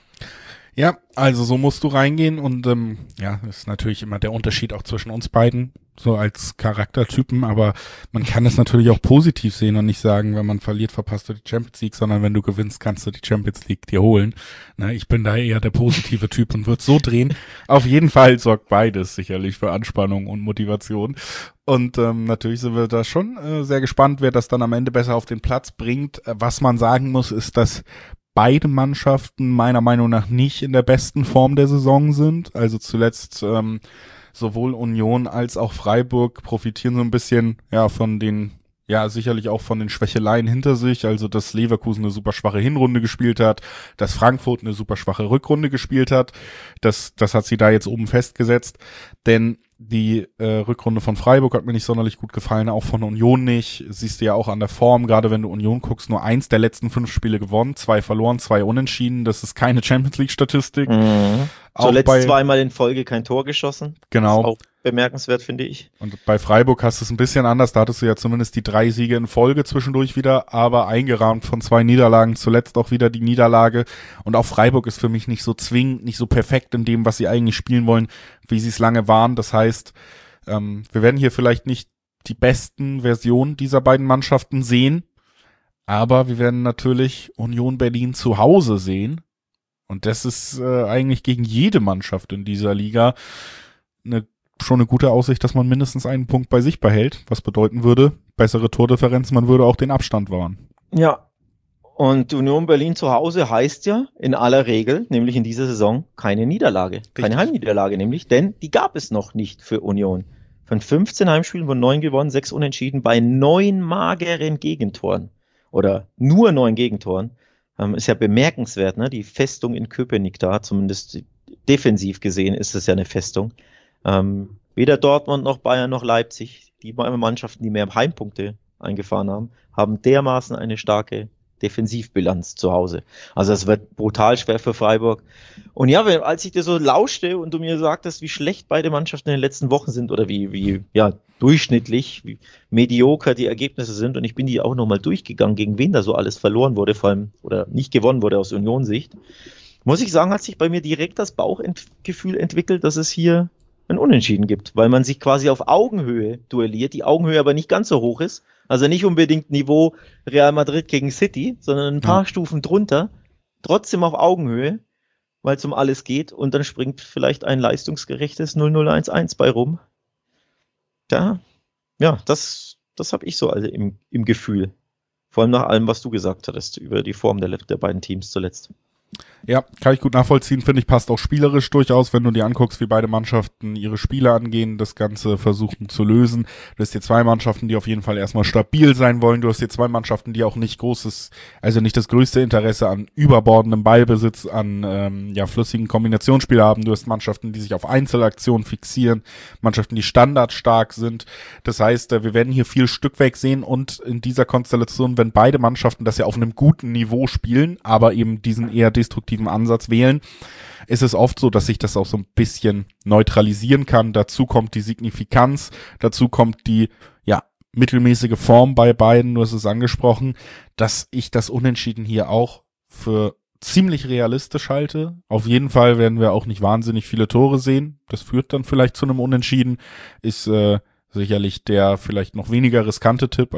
Ja, also so musst du reingehen und ähm, ja, ist natürlich immer der Unterschied auch zwischen uns beiden, so als Charaktertypen, aber man kann es natürlich auch positiv sehen und nicht sagen, wenn man verliert, verpasst du die Champions League, sondern wenn du gewinnst, kannst du die Champions League dir holen. Na, ich bin da eher der positive Typ und würde so drehen. Auf jeden Fall sorgt beides sicherlich für Anspannung und Motivation. Und ähm, natürlich sind wir da schon äh, sehr gespannt, wer das dann am Ende besser auf den Platz bringt. Was man sagen muss, ist, dass beide Mannschaften meiner Meinung nach nicht in der besten Form der Saison sind. Also zuletzt ähm, sowohl Union als auch Freiburg profitieren so ein bisschen ja von den, ja sicherlich auch von den Schwächeleien hinter sich. Also dass Leverkusen eine super schwache Hinrunde gespielt hat, dass Frankfurt eine super schwache Rückrunde gespielt hat. Das, das hat sie da jetzt oben festgesetzt. Denn die äh, Rückrunde von Freiburg hat mir nicht sonderlich gut gefallen, auch von Union nicht. Siehst du ja auch an der Form, gerade wenn du Union guckst, nur eins der letzten fünf Spiele gewonnen, zwei verloren, zwei unentschieden. Das ist keine Champions League-Statistik. Mhm. Auch Zuletzt bei, zweimal in Folge kein Tor geschossen. Genau. Das ist auch bemerkenswert, finde ich. Und bei Freiburg hast du es ein bisschen anders. Da hattest du ja zumindest die drei Siege in Folge zwischendurch wieder, aber eingerahmt von zwei Niederlagen, zuletzt auch wieder die Niederlage. Und auch Freiburg ist für mich nicht so zwingend, nicht so perfekt in dem, was sie eigentlich spielen wollen, wie sie es lange waren. Das heißt, ähm, wir werden hier vielleicht nicht die besten Versionen dieser beiden Mannschaften sehen, aber wir werden natürlich Union Berlin zu Hause sehen. Und das ist äh, eigentlich gegen jede Mannschaft in dieser Liga eine, schon eine gute Aussicht, dass man mindestens einen Punkt bei sich behält, was bedeuten würde, bessere Tordifferenz, man würde auch den Abstand wahren. Ja, und Union Berlin zu Hause heißt ja in aller Regel, nämlich in dieser Saison, keine Niederlage. Richtig. Keine Heimniederlage nämlich, denn die gab es noch nicht für Union. Von fünfzehn Heimspielen wurden neun gewonnen, sechs unentschieden bei neun mageren Gegentoren. Oder nur neun Gegentoren. Ähm, ist ja bemerkenswert, ne? Die Festung in Köpenick da, zumindest defensiv gesehen ist es ja eine Festung. Ähm, weder Dortmund noch Bayern noch Leipzig, die Mannschaften, die mehr Heimpunkte eingefahren haben, haben dermaßen eine starke Defensivbilanz zu Hause. Also es wird brutal schwer für Freiburg. Und ja, wenn, als ich dir so lauschte und du mir sagtest, wie schlecht beide Mannschaften in den letzten Wochen sind oder wie, wie ja, durchschnittlich, wie medioker die Ergebnisse sind und ich bin die auch nochmal durchgegangen, gegen wen da so alles verloren wurde, vor allem, oder nicht gewonnen wurde aus Union-Sicht, muss ich sagen, hat sich bei mir direkt das Bauchgefühl entwickelt, dass es hier ein Unentschieden gibt, weil man sich quasi auf Augenhöhe duelliert, die Augenhöhe aber nicht ganz so hoch ist. Also nicht unbedingt Niveau Real Madrid gegen City, sondern ein paar ja. Stufen drunter, trotzdem auf Augenhöhe, weil es um alles geht und dann springt vielleicht ein leistungsgerechtes null null eins eins bei rum. Ja, ja, das, das habe ich so also im, im Gefühl. Vor allem nach allem, was du gesagt hattest über die Form der, der beiden Teams zuletzt. Ja, kann ich gut nachvollziehen, finde ich, passt auch spielerisch durchaus, wenn du dir anguckst, wie beide Mannschaften ihre Spiele angehen, das Ganze versuchen zu lösen. Du hast hier zwei Mannschaften, die auf jeden Fall erstmal stabil sein wollen. Du hast hier zwei Mannschaften, die auch nicht großes, also nicht das größte Interesse an überbordendem Ballbesitz, an ähm, ja flüssigen Kombinationsspiel haben. Du hast Mannschaften, die sich auf Einzelaktionen fixieren, Mannschaften, die standardstark sind. Das heißt, wir werden hier viel Stückwerk sehen und in dieser Konstellation, wenn beide Mannschaften das ja auf einem guten Niveau spielen, aber eben diesen eher destruktiven Ansatz wählen, ist es oft so, dass sich das auch so ein bisschen neutralisieren kann. Dazu kommt die Signifikanz, dazu kommt die ja mittelmäßige Form bei beiden, du hast es angesprochen, dass ich das Unentschieden hier auch für ziemlich realistisch halte. Auf jeden Fall werden wir auch nicht wahnsinnig viele Tore sehen. Das führt dann vielleicht zu einem Unentschieden, ist äh, sicherlich der vielleicht noch weniger riskante Tipp als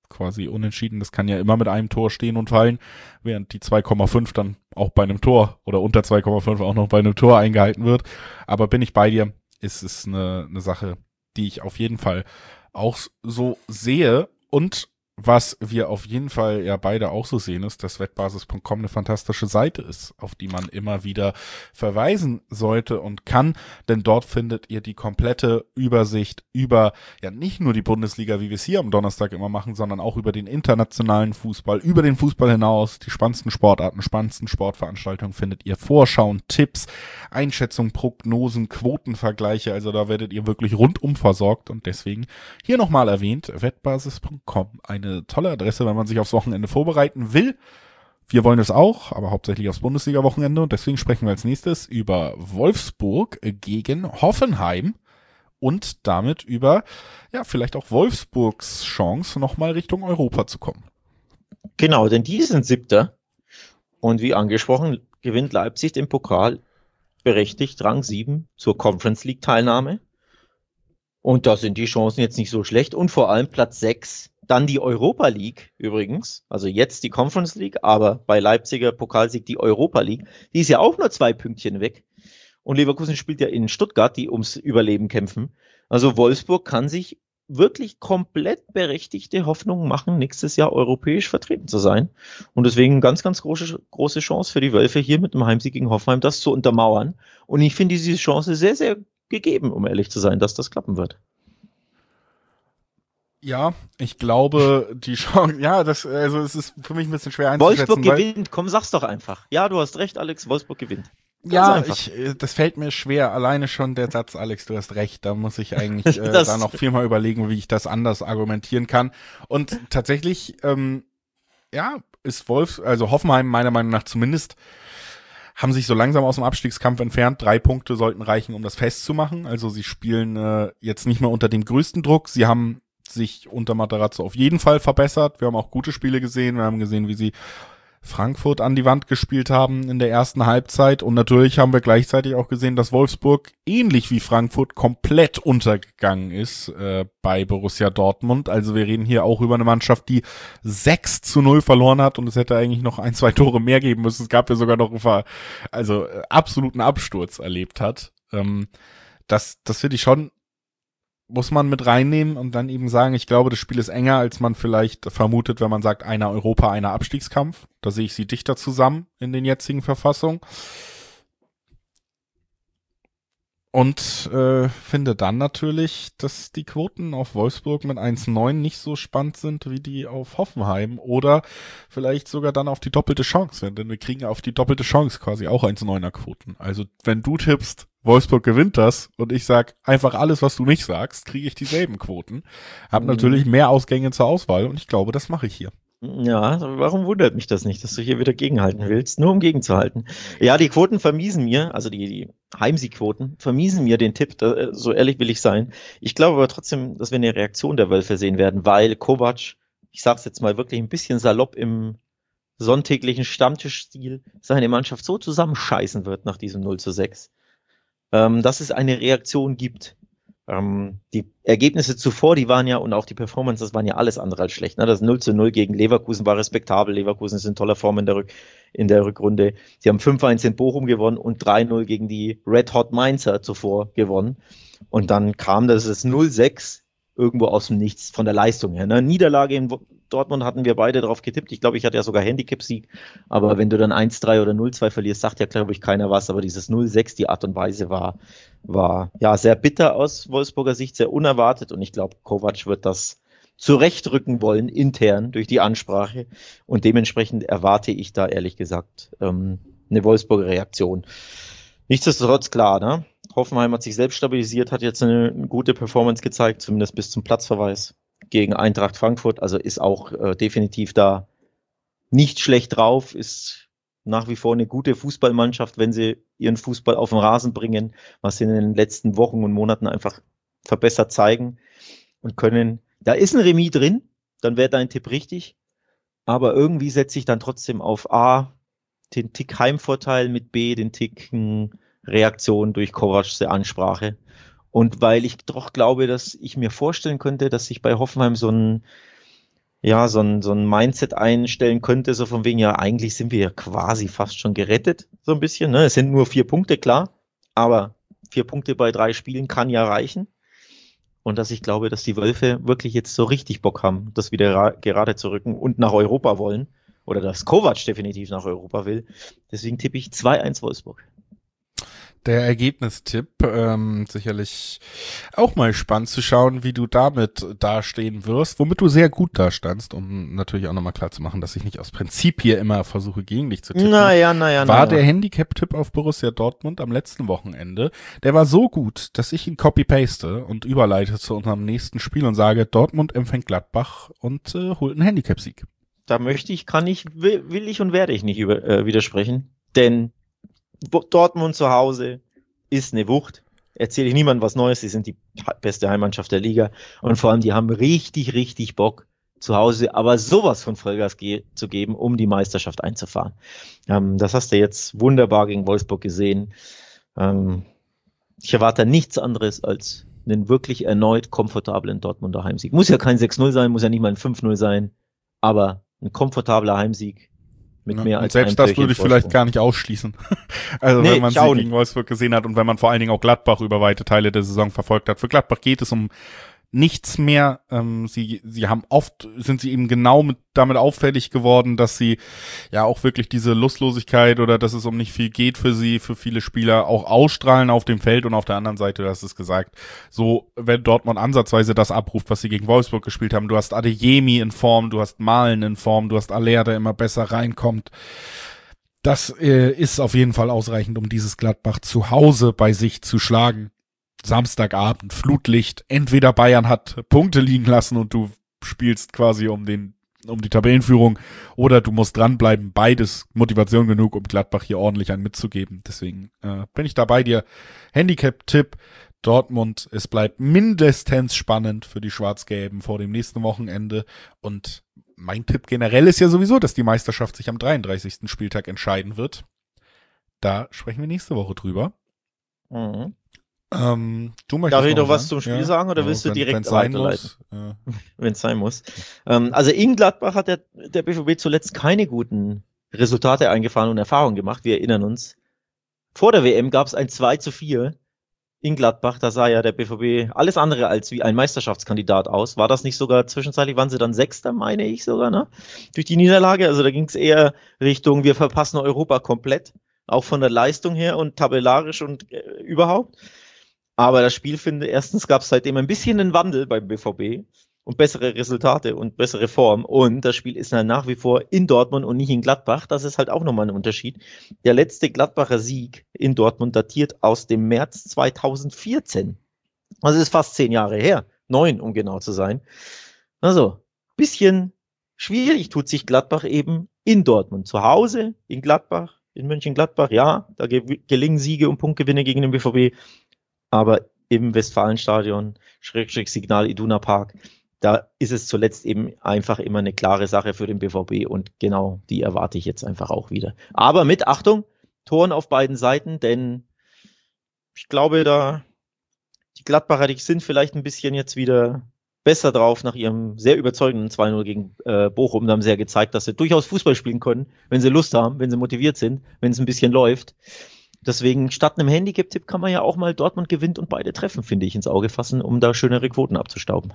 quasi unentschieden. Das kann ja immer mit einem Tor stehen und fallen, während die zwei Komma fünf dann auch bei einem Tor oder unter zwei Komma fünf auch noch bei einem Tor eingehalten wird. Aber bin ich bei dir, ist es eine, eine Sache, die ich auf jeden Fall auch so sehe. Und was wir auf jeden Fall ja beide auch so sehen, ist, dass wettbasis Punkt com eine fantastische Seite ist, auf die man immer wieder verweisen sollte und kann, denn dort findet ihr die komplette Übersicht über ja nicht nur die Bundesliga, wie wir es hier am Donnerstag immer machen, sondern auch über den internationalen Fußball, über den Fußball hinaus, die spannendsten Sportarten, spannendsten Sportveranstaltungen findet ihr Vorschauen, Tipps, Einschätzungen, Prognosen, Quotenvergleiche, also da werdet ihr wirklich rundum versorgt und deswegen hier nochmal erwähnt, wettbasis Punkt com, eine Eine tolle Adresse, wenn man sich aufs Wochenende vorbereiten will. Wir wollen es auch, aber hauptsächlich aufs Bundesliga-Wochenende. Und deswegen sprechen wir als nächstes über Wolfsburg gegen Hoffenheim und damit über, ja, vielleicht auch Wolfsburgs Chance, nochmal Richtung Europa zu kommen. Genau, denn die sind Siebter. Und wie angesprochen, gewinnt Leipzig den Pokal berechtigt, Rang sieben zur Conference League Teilnahme. Und da sind die Chancen jetzt nicht so schlecht. Und vor allem Platz sechs. Dann die Europa League übrigens, also jetzt die Conference League, aber bei Leipziger Pokalsieg die Europa League, die ist ja auch nur zwei Pünktchen weg. Und Leverkusen spielt ja in Stuttgart, die ums Überleben kämpfen. Also Wolfsburg kann sich wirklich komplett berechtigte Hoffnung machen, nächstes Jahr europäisch vertreten zu sein. Und deswegen ganz, ganz große, große Chance für die Wölfe hier mit dem Heimsieg gegen Hoffenheim, das zu untermauern. Und ich finde diese Chance sehr, sehr gegeben, um ehrlich zu sein, dass das klappen wird. Ja, ich glaube, die Chance, ja, das, also es ist für mich ein bisschen schwer einzuschätzen. Wolfsburg gewinnt, komm, sag's doch einfach. Ja, du hast recht, Alex, Wolfsburg gewinnt. Ganz ja, einfach. ich, das fällt mir schwer, alleine schon der Satz, Alex, du hast recht, da muss ich eigentlich äh, da noch viel mal überlegen, wie ich das anders argumentieren kann. Und tatsächlich, ähm, ja, ist Wolfs, also Hoffenheim meiner Meinung nach zumindest, haben sich so langsam aus dem Abstiegskampf entfernt. Drei Punkte sollten reichen, um das festzumachen. Also sie spielen äh, jetzt nicht mehr unter dem größten Druck. Sie haben sich unter Materazzo auf jeden Fall verbessert. Wir haben auch gute Spiele gesehen. Wir haben gesehen, wie sie Frankfurt an die Wand gespielt haben in der ersten Halbzeit. Und natürlich haben wir gleichzeitig auch gesehen, dass Wolfsburg ähnlich wie Frankfurt komplett untergegangen ist äh, bei Borussia Dortmund. Also wir reden hier auch über eine Mannschaft, die sechs zu null verloren hat und es hätte eigentlich noch ein, zwei Tore mehr geben müssen. Es gab ja sogar noch einen also äh, absoluten Absturz erlebt hat. Ähm, das das finde ich schon, muss man mit reinnehmen und dann eben sagen, ich glaube, das Spiel ist enger, als man vielleicht vermutet, wenn man sagt, einer Europa, einer Abstiegskampf. Da sehe ich sie dichter zusammen in den jetzigen Verfassungen. Und äh, finde dann natürlich, dass die Quoten auf Wolfsburg mit eins Komma neun nicht so spannend sind wie die auf Hoffenheim oder vielleicht sogar dann auf die doppelte Chance, denn wir kriegen auf die doppelte Chance quasi auch eins Komma neuner Quoten. Also wenn du tippst, Wolfsburg gewinnt das und ich sag einfach alles, was du nicht sagst, kriege ich dieselben Quoten. Hab mhm. natürlich mehr Ausgänge zur Auswahl und ich glaube, das mache ich hier. Ja, warum wundert mich das nicht, dass du hier wieder gegenhalten willst, nur um gegenzuhalten? Ja, die Quoten vermiesen mir, also die, die Heimsiegquoten vermiesen mir den Tipp, da, so ehrlich will ich sein. Ich glaube aber trotzdem, dass wir eine Reaktion der Wölfe sehen werden, weil Kovac, ich sag's jetzt mal wirklich ein bisschen salopp im sonntäglichen Stammtischstil, seine Mannschaft so zusammenscheißen wird nach diesem null zu sechs, ähm, dass es eine Reaktion gibt. Ähm, die Ergebnisse zuvor, die waren ja, und auch die Performance, das waren ja alles andere als schlecht. Ne? Das null zu null gegen Leverkusen war respektabel. Leverkusen ist in toller Form in der, Rück, in der Rückrunde. Sie haben fünf eins in Bochum gewonnen und drei null gegen die Red Hot Mainzer zuvor gewonnen. Und dann kam das, das null sechs irgendwo aus dem Nichts von der Leistung her. Ne? Niederlage in Dortmund hatten wir beide drauf getippt. Ich glaube, ich hatte ja sogar Handicap-Sieg. Aber wenn du dann eins drei oder null zwei verlierst, sagt ja, glaube ich, keiner was. Aber dieses null sechs, die Art und Weise war, war ja sehr bitter aus Wolfsburger Sicht, sehr unerwartet. Und ich glaube, Kovac wird das zurechtrücken wollen, intern, durch die Ansprache. Und dementsprechend erwarte ich da, ehrlich gesagt, ähm, eine Wolfsburger Reaktion. Nichtsdestotrotz, klar, ne? Hoffenheim hat sich selbst stabilisiert, hat jetzt eine, eine gute Performance gezeigt, zumindest bis zum Platzverweis gegen Eintracht Frankfurt, also ist auch äh, definitiv da nicht schlecht drauf, ist nach wie vor eine gute Fußballmannschaft, wenn sie ihren Fußball auf den Rasen bringen, was sie in den letzten Wochen und Monaten einfach verbessert zeigen und können. Da ist ein Remis drin, dann wäre dein Tipp richtig, aber irgendwie setze ich dann trotzdem auf A, den Tick Heimvorteil, mit B, den Tick hm, Reaktion durch Kovacs Ansprache. Und weil ich doch glaube, dass ich mir vorstellen könnte, dass sich bei Hoffenheim so ein, ja, so ein, so ein Mindset einstellen könnte, so von wegen, ja, eigentlich sind wir ja quasi fast schon gerettet, so ein bisschen, ne? Es sind nur vier Punkte, klar, aber vier Punkte bei drei Spielen kann ja reichen. Und dass ich glaube, dass die Wölfe wirklich jetzt so richtig Bock haben, das wieder gerade zu rücken und nach Europa wollen. Oder dass Kovac definitiv nach Europa will. Deswegen tippe ich zwei eins Wolfsburg. Der Ergebnistipp, ähm, sicherlich auch mal spannend zu schauen, wie du damit dastehen wirst, womit du sehr gut dastandst, um natürlich auch nochmal klar zu machen, dass ich nicht aus Prinzip hier immer versuche, gegen dich zu tippen. Naja, naja, War naja. der Handicap-Tipp auf Borussia Dortmund am letzten Wochenende, der war so gut, dass ich ihn copy-paste und überleite zu unserem nächsten Spiel und sage, Dortmund empfängt Gladbach und äh, holt einen Handicap-Sieg. Da möchte ich, kann ich, will, will ich und werde ich nicht über, äh, widersprechen, denn Dortmund zu Hause ist eine Wucht. Erzähle ich niemandem was Neues. Sie sind die beste Heimmannschaft der Liga. Und vor allem, die haben richtig, richtig Bock zu Hause, aber sowas von Vollgas ge- zu geben, um die Meisterschaft einzufahren. Ähm, das hast du jetzt wunderbar gegen Wolfsburg gesehen. Ähm, ich erwarte nichts anderes als einen wirklich erneut komfortablen Dortmunder Heimsieg. Muss ja kein sechs null sein, muss ja nicht mal ein fünf null sein, aber ein komfortabler Heimsieg. Mit Ja, mehr und als selbst das würde ich vielleicht gar nicht ausschließen. Also Nee, wenn man ich sie auch gegen nicht. Wolfsburg gesehen hat und wenn man vor allen Dingen auch Gladbach über weite Teile der Saison verfolgt hat. Für Gladbach geht es um nichts mehr. Ähm, sie sie haben oft, sind sie eben genau mit, damit auffällig geworden, dass sie ja auch wirklich diese Lustlosigkeit oder dass es um nicht viel geht für sie, für viele Spieler auch ausstrahlen auf dem Feld und auf der anderen Seite, du hast es gesagt, so wenn Dortmund ansatzweise das abruft, was sie gegen Wolfsburg gespielt haben, du hast Adeyemi in Form, du hast Malen in Form, du hast Aller, der immer besser reinkommt. Das äh, ist auf jeden Fall ausreichend, um dieses Gladbach zu Hause bei sich zu schlagen. Samstagabend, Flutlicht, entweder Bayern hat Punkte liegen lassen und du spielst quasi um den um die Tabellenführung oder du musst dranbleiben. Beides Motivation genug, um Gladbach hier ordentlich einen mitzugeben. Deswegen äh, bin ich da bei dir. Handicap-Tipp Dortmund, es bleibt mindestens spannend für die Schwarz-Gelben vor dem nächsten Wochenende und mein Tipp generell ist ja sowieso, dass die Meisterschaft sich am dreiunddreißigsten Spieltag entscheiden wird. Da sprechen wir nächste Woche drüber. Mhm. Ähm, du möchtest Darf ich noch noch was sagen? zum Spiel Ja, sagen oder ja, willst du wenn, direkt wenn's sein weiterleiten? muss, äh, Wenn es sein muss. Ähm, also in Gladbach hat der, der B V B zuletzt keine guten Resultate eingefahren und Erfahrungen gemacht. Wir erinnern uns. Vor der W M gab es ein zwei zu vier in Gladbach. Da sah ja der B V B alles andere als wie ein Meisterschaftskandidat aus. War das nicht sogar zwischenzeitlich, waren sie dann Sechster, meine ich sogar, ne? Durch die Niederlage. Also da ging es eher Richtung, wir verpassen Europa komplett. Auch von der Leistung her und tabellarisch und äh, überhaupt. Aber das Spiel, finde erstens gab es seitdem ein bisschen einen Wandel beim B V B und bessere Resultate und bessere Form. Und das Spiel ist dann nach wie vor in Dortmund und nicht in Gladbach. Das ist halt auch nochmal ein Unterschied. Der letzte Gladbacher Sieg in Dortmund datiert aus dem März zweitausendvierzehn. Also ist fast zehn Jahre her. Neun, um genau zu sein. Also, bisschen schwierig tut sich Gladbach eben in Dortmund. Zu Hause, in Gladbach, in Mönchengladbach, ja, da ge- gelingen Siege und Punktgewinne gegen den B V B. Aber im Westfalenstadion, Schrägstrich Signal Iduna Park, da ist es zuletzt eben einfach immer eine klare Sache für den B V B und genau die erwarte ich jetzt einfach auch wieder. Aber mit Achtung, Toren auf beiden Seiten, denn ich glaube, da die Gladbacher, die sind vielleicht ein bisschen jetzt wieder besser drauf nach ihrem sehr überzeugenden zwei null gegen äh, Bochum. Da haben sie ja gezeigt, dass sie durchaus Fußball spielen können, wenn sie Lust haben, wenn sie motiviert sind, wenn es ein bisschen läuft. Deswegen statt einem Handicap-Tipp kann man ja auch mal Dortmund gewinnt und beide treffen, finde ich, ins Auge fassen, um da schönere Quoten abzustauben.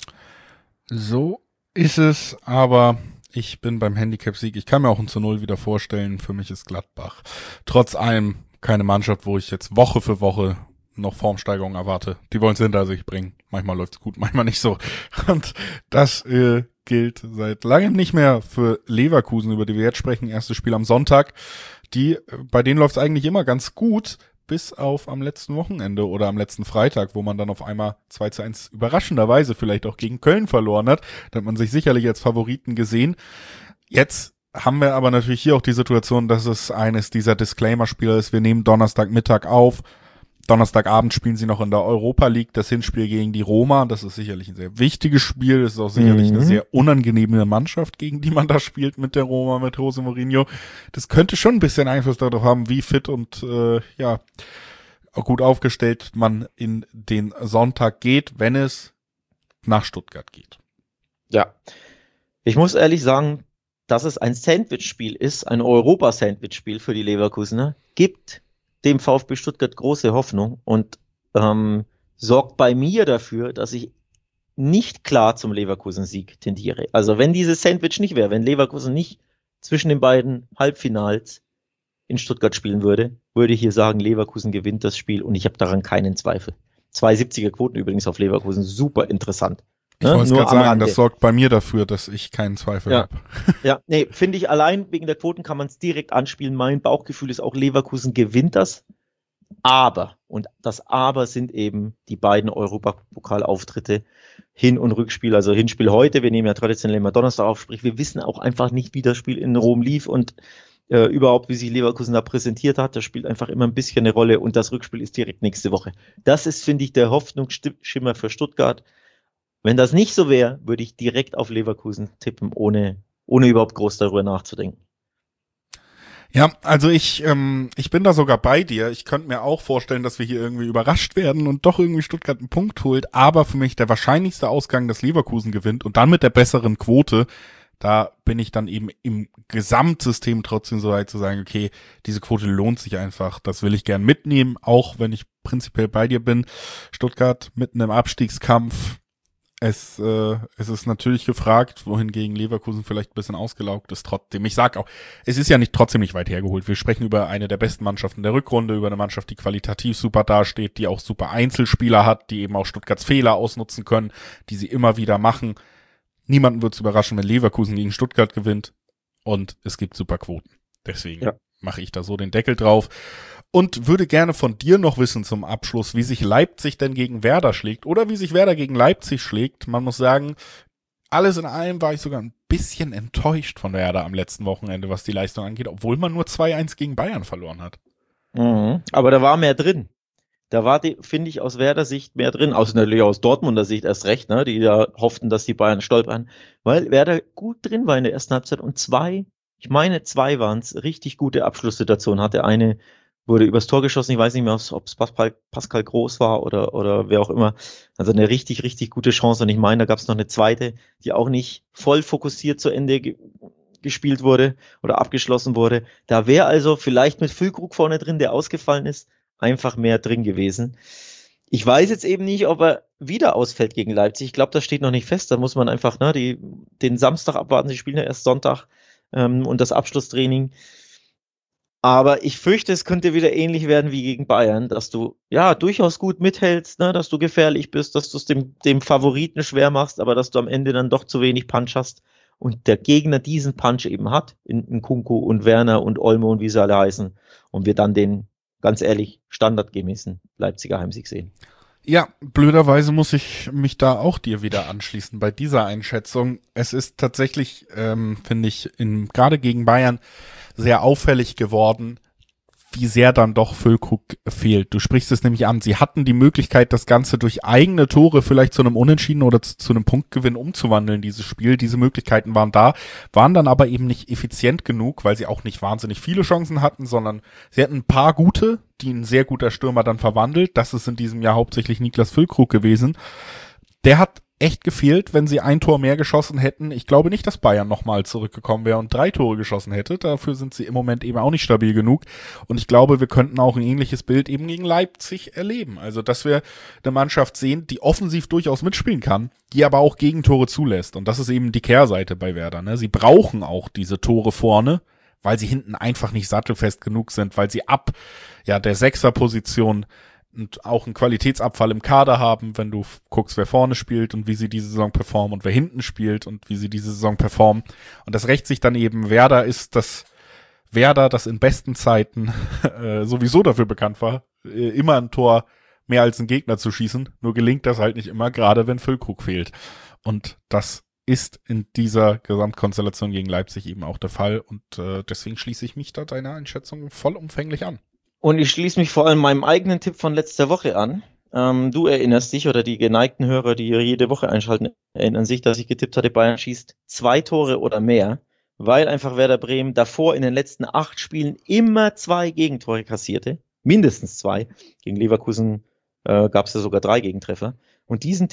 so ist es, aber ich bin beim Handicap-Sieg. Ich kann mir auch ein zu Null wieder vorstellen. Für mich ist Gladbach trotz allem keine Mannschaft, wo ich jetzt Woche für Woche noch Formsteigerung erwarte. Die wollen es hinter sich bringen. Manchmal läuft's gut, manchmal nicht so. Und das äh, gilt seit langem nicht mehr für Leverkusen, über die wir jetzt sprechen. Erstes Spiel am Sonntag. Die, bei denen läuft's eigentlich immer ganz gut, bis auf am letzten Wochenende oder am letzten Freitag, wo man dann auf einmal zwei zu eins überraschenderweise vielleicht auch gegen Köln verloren hat. Da hat man sich sicherlich als Favoriten gesehen. Jetzt haben wir aber natürlich hier auch die Situation, dass es eines dieser Disclaimer-Spiele ist. Wir nehmen Donnerstagmittag auf. Donnerstagabend spielen sie noch in der Europa League das Hinspiel gegen die Roma. Das ist sicherlich ein sehr wichtiges Spiel. Das ist auch sicherlich Mhm. eine sehr unangenehme Mannschaft, gegen die man da spielt mit der Roma, mit Jose Mourinho. Das könnte schon ein bisschen Einfluss darauf haben, wie fit und äh, ja auch gut aufgestellt man in den Sonntag geht, wenn es nach Stuttgart geht. Ja. Ich muss ehrlich sagen, dass es ein Sandwich-Spiel ist, ein Europa-Sandwich-Spiel für die Leverkusener, gibt dem VfB Stuttgart große Hoffnung und ähm, sorgt bei mir dafür, dass ich nicht klar zum Leverkusen-Sieg tendiere. Also wenn dieses Sandwich nicht wäre, wenn Leverkusen nicht zwischen den beiden Halbfinals in Stuttgart spielen würde, würde ich hier sagen, Leverkusen gewinnt das Spiel und ich habe daran keinen Zweifel. zwei siebziger Quoten übrigens auf Leverkusen, super interessant. Ich ne? wollte Nur gerade am sagen, Rande. das sorgt bei mir dafür, dass ich keinen Zweifel Ja. habe. Ja, nee, finde ich allein wegen der Quoten kann man es direkt anspielen. Mein Bauchgefühl ist auch, Leverkusen gewinnt das. Aber, und das Aber sind eben die beiden Europapokalauftritte, Hin- und Rückspiel, also Hinspiel heute, wir nehmen ja traditionell immer Donnerstag auf, sprich, wir wissen auch einfach nicht, wie das Spiel in Rom lief und äh, überhaupt, wie sich Leverkusen da präsentiert hat. Das spielt einfach immer ein bisschen eine Rolle und das Rückspiel ist direkt nächste Woche. Das ist, finde ich, der Hoffnungsschimmer für Stuttgart. Wenn das nicht so wäre, würde ich direkt auf Leverkusen tippen, ohne, ohne überhaupt groß darüber nachzudenken. Ja, also ich, ähm, ich bin da sogar bei dir. Ich könnte mir auch vorstellen, dass wir hier irgendwie überrascht werden und doch irgendwie Stuttgart einen Punkt holt. Aber für mich der wahrscheinlichste Ausgang, dass Leverkusen gewinnt und dann mit der besseren Quote, da bin ich dann eben im Gesamtsystem trotzdem so weit zu sagen, okay, diese Quote lohnt sich einfach. Das will ich gern mitnehmen, auch wenn ich prinzipiell bei dir bin. Stuttgart mitten im Abstiegskampf. Es, äh, es ist natürlich gefragt, wohingegen Leverkusen vielleicht ein bisschen ausgelaugt ist trotzdem. Ich sag auch, es ist ja nicht trotzdem nicht weit hergeholt. Wir sprechen über eine der besten Mannschaften der Rückrunde, über eine Mannschaft, die qualitativ super dasteht, die auch super Einzelspieler hat, die eben auch Stuttgarts Fehler ausnutzen können, die sie immer wieder machen. Niemanden wird es überraschen, wenn Leverkusen gegen Stuttgart gewinnt und es gibt super Quoten. Deswegen ja. mache ich da so den Deckel drauf. Und würde gerne von dir noch wissen zum Abschluss, wie sich Leipzig denn gegen Werder schlägt oder wie sich Werder gegen Leipzig schlägt. Man muss sagen, alles in allem war ich sogar ein bisschen enttäuscht von Werder am letzten Wochenende, was die Leistung angeht, obwohl man nur zwei eins gegen Bayern verloren hat. Mhm. Aber da war mehr drin. Da war, finde ich, aus Werder Sicht mehr drin, aus natürlich aus Dortmunder Sicht erst recht, ne, die da hofften, dass die Bayern stolpern, weil Werder gut drin war in der ersten Halbzeit und zwei, ich meine zwei waren es, richtig gute Abschlusssituationen hatte. Eine wurde übers Tor geschossen, ich weiß nicht mehr, ob es Pascal, Pascal Groß war oder, oder wer auch immer. Also eine richtig, richtig gute Chance und ich meine, da gab es noch eine zweite, die auch nicht voll fokussiert zu Ende ge gespielt wurde oder abgeschlossen wurde. Da wäre also vielleicht mit Füllkrug vorne drin, der ausgefallen ist, einfach mehr drin gewesen. Ich weiß jetzt eben nicht, ob er wieder ausfällt gegen Leipzig. Ich glaube, das steht noch nicht fest. Da muss man einfach ne, die, den Samstag abwarten. Sie spielen ja erst Sonntag ähm, und das Abschlusstraining. Aber ich fürchte, es könnte wieder ähnlich werden wie gegen Bayern, dass du ja durchaus gut mithältst, ne, dass du gefährlich bist, dass du es dem, dem Favoriten schwer machst, aber dass du am Ende dann doch zu wenig Punch hast und der Gegner diesen Punch eben hat, in, in Kunku und Werner und Olmo und wie sie alle heißen, und wir dann den, ganz ehrlich, standardgemäßen Leipziger Heimsieg sehen. Ja, blöderweise muss ich mich da auch dir wieder anschließen bei dieser Einschätzung. Es ist tatsächlich, ähm, finde ich, in, gerade gegen Bayern sehr auffällig geworden, wie sehr dann doch Füllkrug fehlt. Du sprichst es nämlich an, sie hatten die Möglichkeit, das Ganze durch eigene Tore vielleicht zu einem Unentschieden oder zu, zu einem Punktgewinn umzuwandeln, dieses Spiel. Diese Möglichkeiten waren da, waren dann aber eben nicht effizient genug, weil sie auch nicht wahnsinnig viele Chancen hatten, sondern sie hatten ein paar gute, die ein sehr guter Stürmer dann verwandelt. Das ist in diesem Jahr hauptsächlich Niklas Füllkrug gewesen. Der hat echt gefehlt, wenn sie ein Tor mehr geschossen hätten. Ich glaube nicht, dass Bayern nochmal zurückgekommen wäre und drei Tore geschossen hätte. Dafür sind sie im Moment eben auch nicht stabil genug. Und ich glaube, wir könnten auch ein ähnliches Bild eben gegen Leipzig erleben. Also, dass wir eine Mannschaft sehen, die offensiv durchaus mitspielen kann, die aber auch Gegentore zulässt. Und das ist eben die Kehrseite bei Werder, ne? Sie brauchen auch diese Tore vorne, weil sie hinten einfach nicht sattelfest genug sind, weil sie ab ja der Sechserposition und auch einen Qualitätsabfall im Kader haben, wenn du guckst, wer vorne spielt und wie sie diese Saison performen und wer hinten spielt und wie sie diese Saison performen. Und das rächt sich dann eben. Werder ist das Werder, das in besten Zeiten äh, sowieso dafür bekannt war, äh, immer ein Tor mehr als ein Gegner zu schießen. Nur gelingt das halt nicht immer, gerade wenn Füllkrug fehlt. Und das ist in dieser Gesamtkonstellation gegen Leipzig eben auch der Fall. Und äh, deswegen schließe ich mich da deiner Einschätzung vollumfänglich an. Und ich schließe mich vor allem meinem eigenen Tipp von letzter Woche an. Ähm, du erinnerst dich, oder die geneigten Hörer, die jede Woche einschalten, erinnern sich, dass ich getippt hatte, Bayern schießt zwei Tore oder mehr, weil einfach Werder Bremen davor in den letzten acht Spielen immer zwei Gegentore kassierte. Mindestens zwei. Gegen Leverkusen äh, gab es ja sogar drei Gegentreffer. Und diesen Tipp,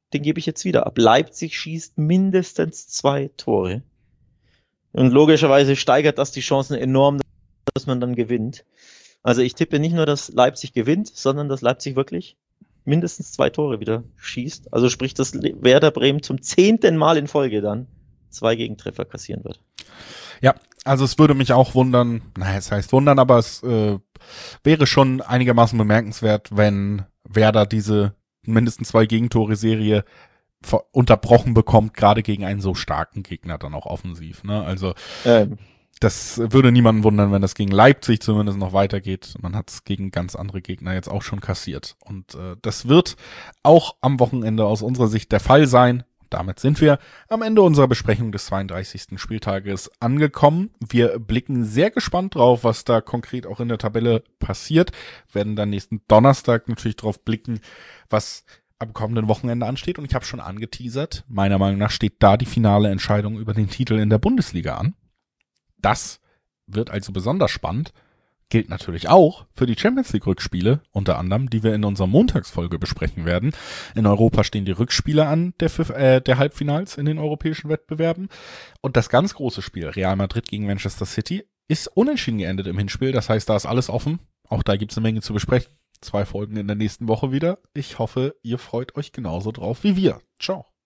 den gebe ich jetzt wieder ab. Leipzig schießt mindestens zwei Tore. Und logischerweise steigert das die Chancen enorm, dass man dann gewinnt. Also ich tippe nicht nur, dass Leipzig gewinnt, sondern dass Leipzig wirklich mindestens zwei Tore wieder schießt. Also sprich, dass Werder Bremen zum zehnten Mal in Folge dann zwei Gegentreffer kassieren wird. Ja, also es würde mich auch wundern, naja, es heißt wundern, aber es äh, wäre schon einigermaßen bemerkenswert, wenn Werder diese mindestens zwei Gegentore-Serie unterbrochen bekommt, gerade gegen einen so starken Gegner dann auch offensiv. Ne? Also ähm. das würde niemanden wundern, wenn das gegen Leipzig zumindest noch weitergeht. Man hat es gegen ganz andere Gegner jetzt auch schon kassiert. Und äh, das wird auch am Wochenende aus unserer Sicht der Fall sein. Damit sind wir am Ende unserer Besprechung des zweiunddreißigsten Spieltages angekommen. Wir blicken sehr gespannt drauf, was da konkret auch in der Tabelle passiert. Werden dann nächsten Donnerstag natürlich drauf blicken, was am kommenden Wochenende ansteht. Und ich habe schon angeteasert, meiner Meinung nach steht da die finale Entscheidung über den Titel in der Bundesliga an. Das wird also besonders spannend. Gilt natürlich auch für die Champions League Rückspiele, unter anderem, die wir in unserer Montagsfolge besprechen werden. In Europa stehen die Rückspiele an, der, äh, der Halbfinals in den europäischen Wettbewerben. Und das ganz große Spiel, Real Madrid gegen Manchester City, ist unentschieden geendet im Hinspiel. Das heißt, da ist alles offen. Auch da gibt es eine Menge zu besprechen. Zwei Folgen in der nächsten Woche wieder. Ich hoffe, ihr freut euch genauso drauf wie wir. Ciao.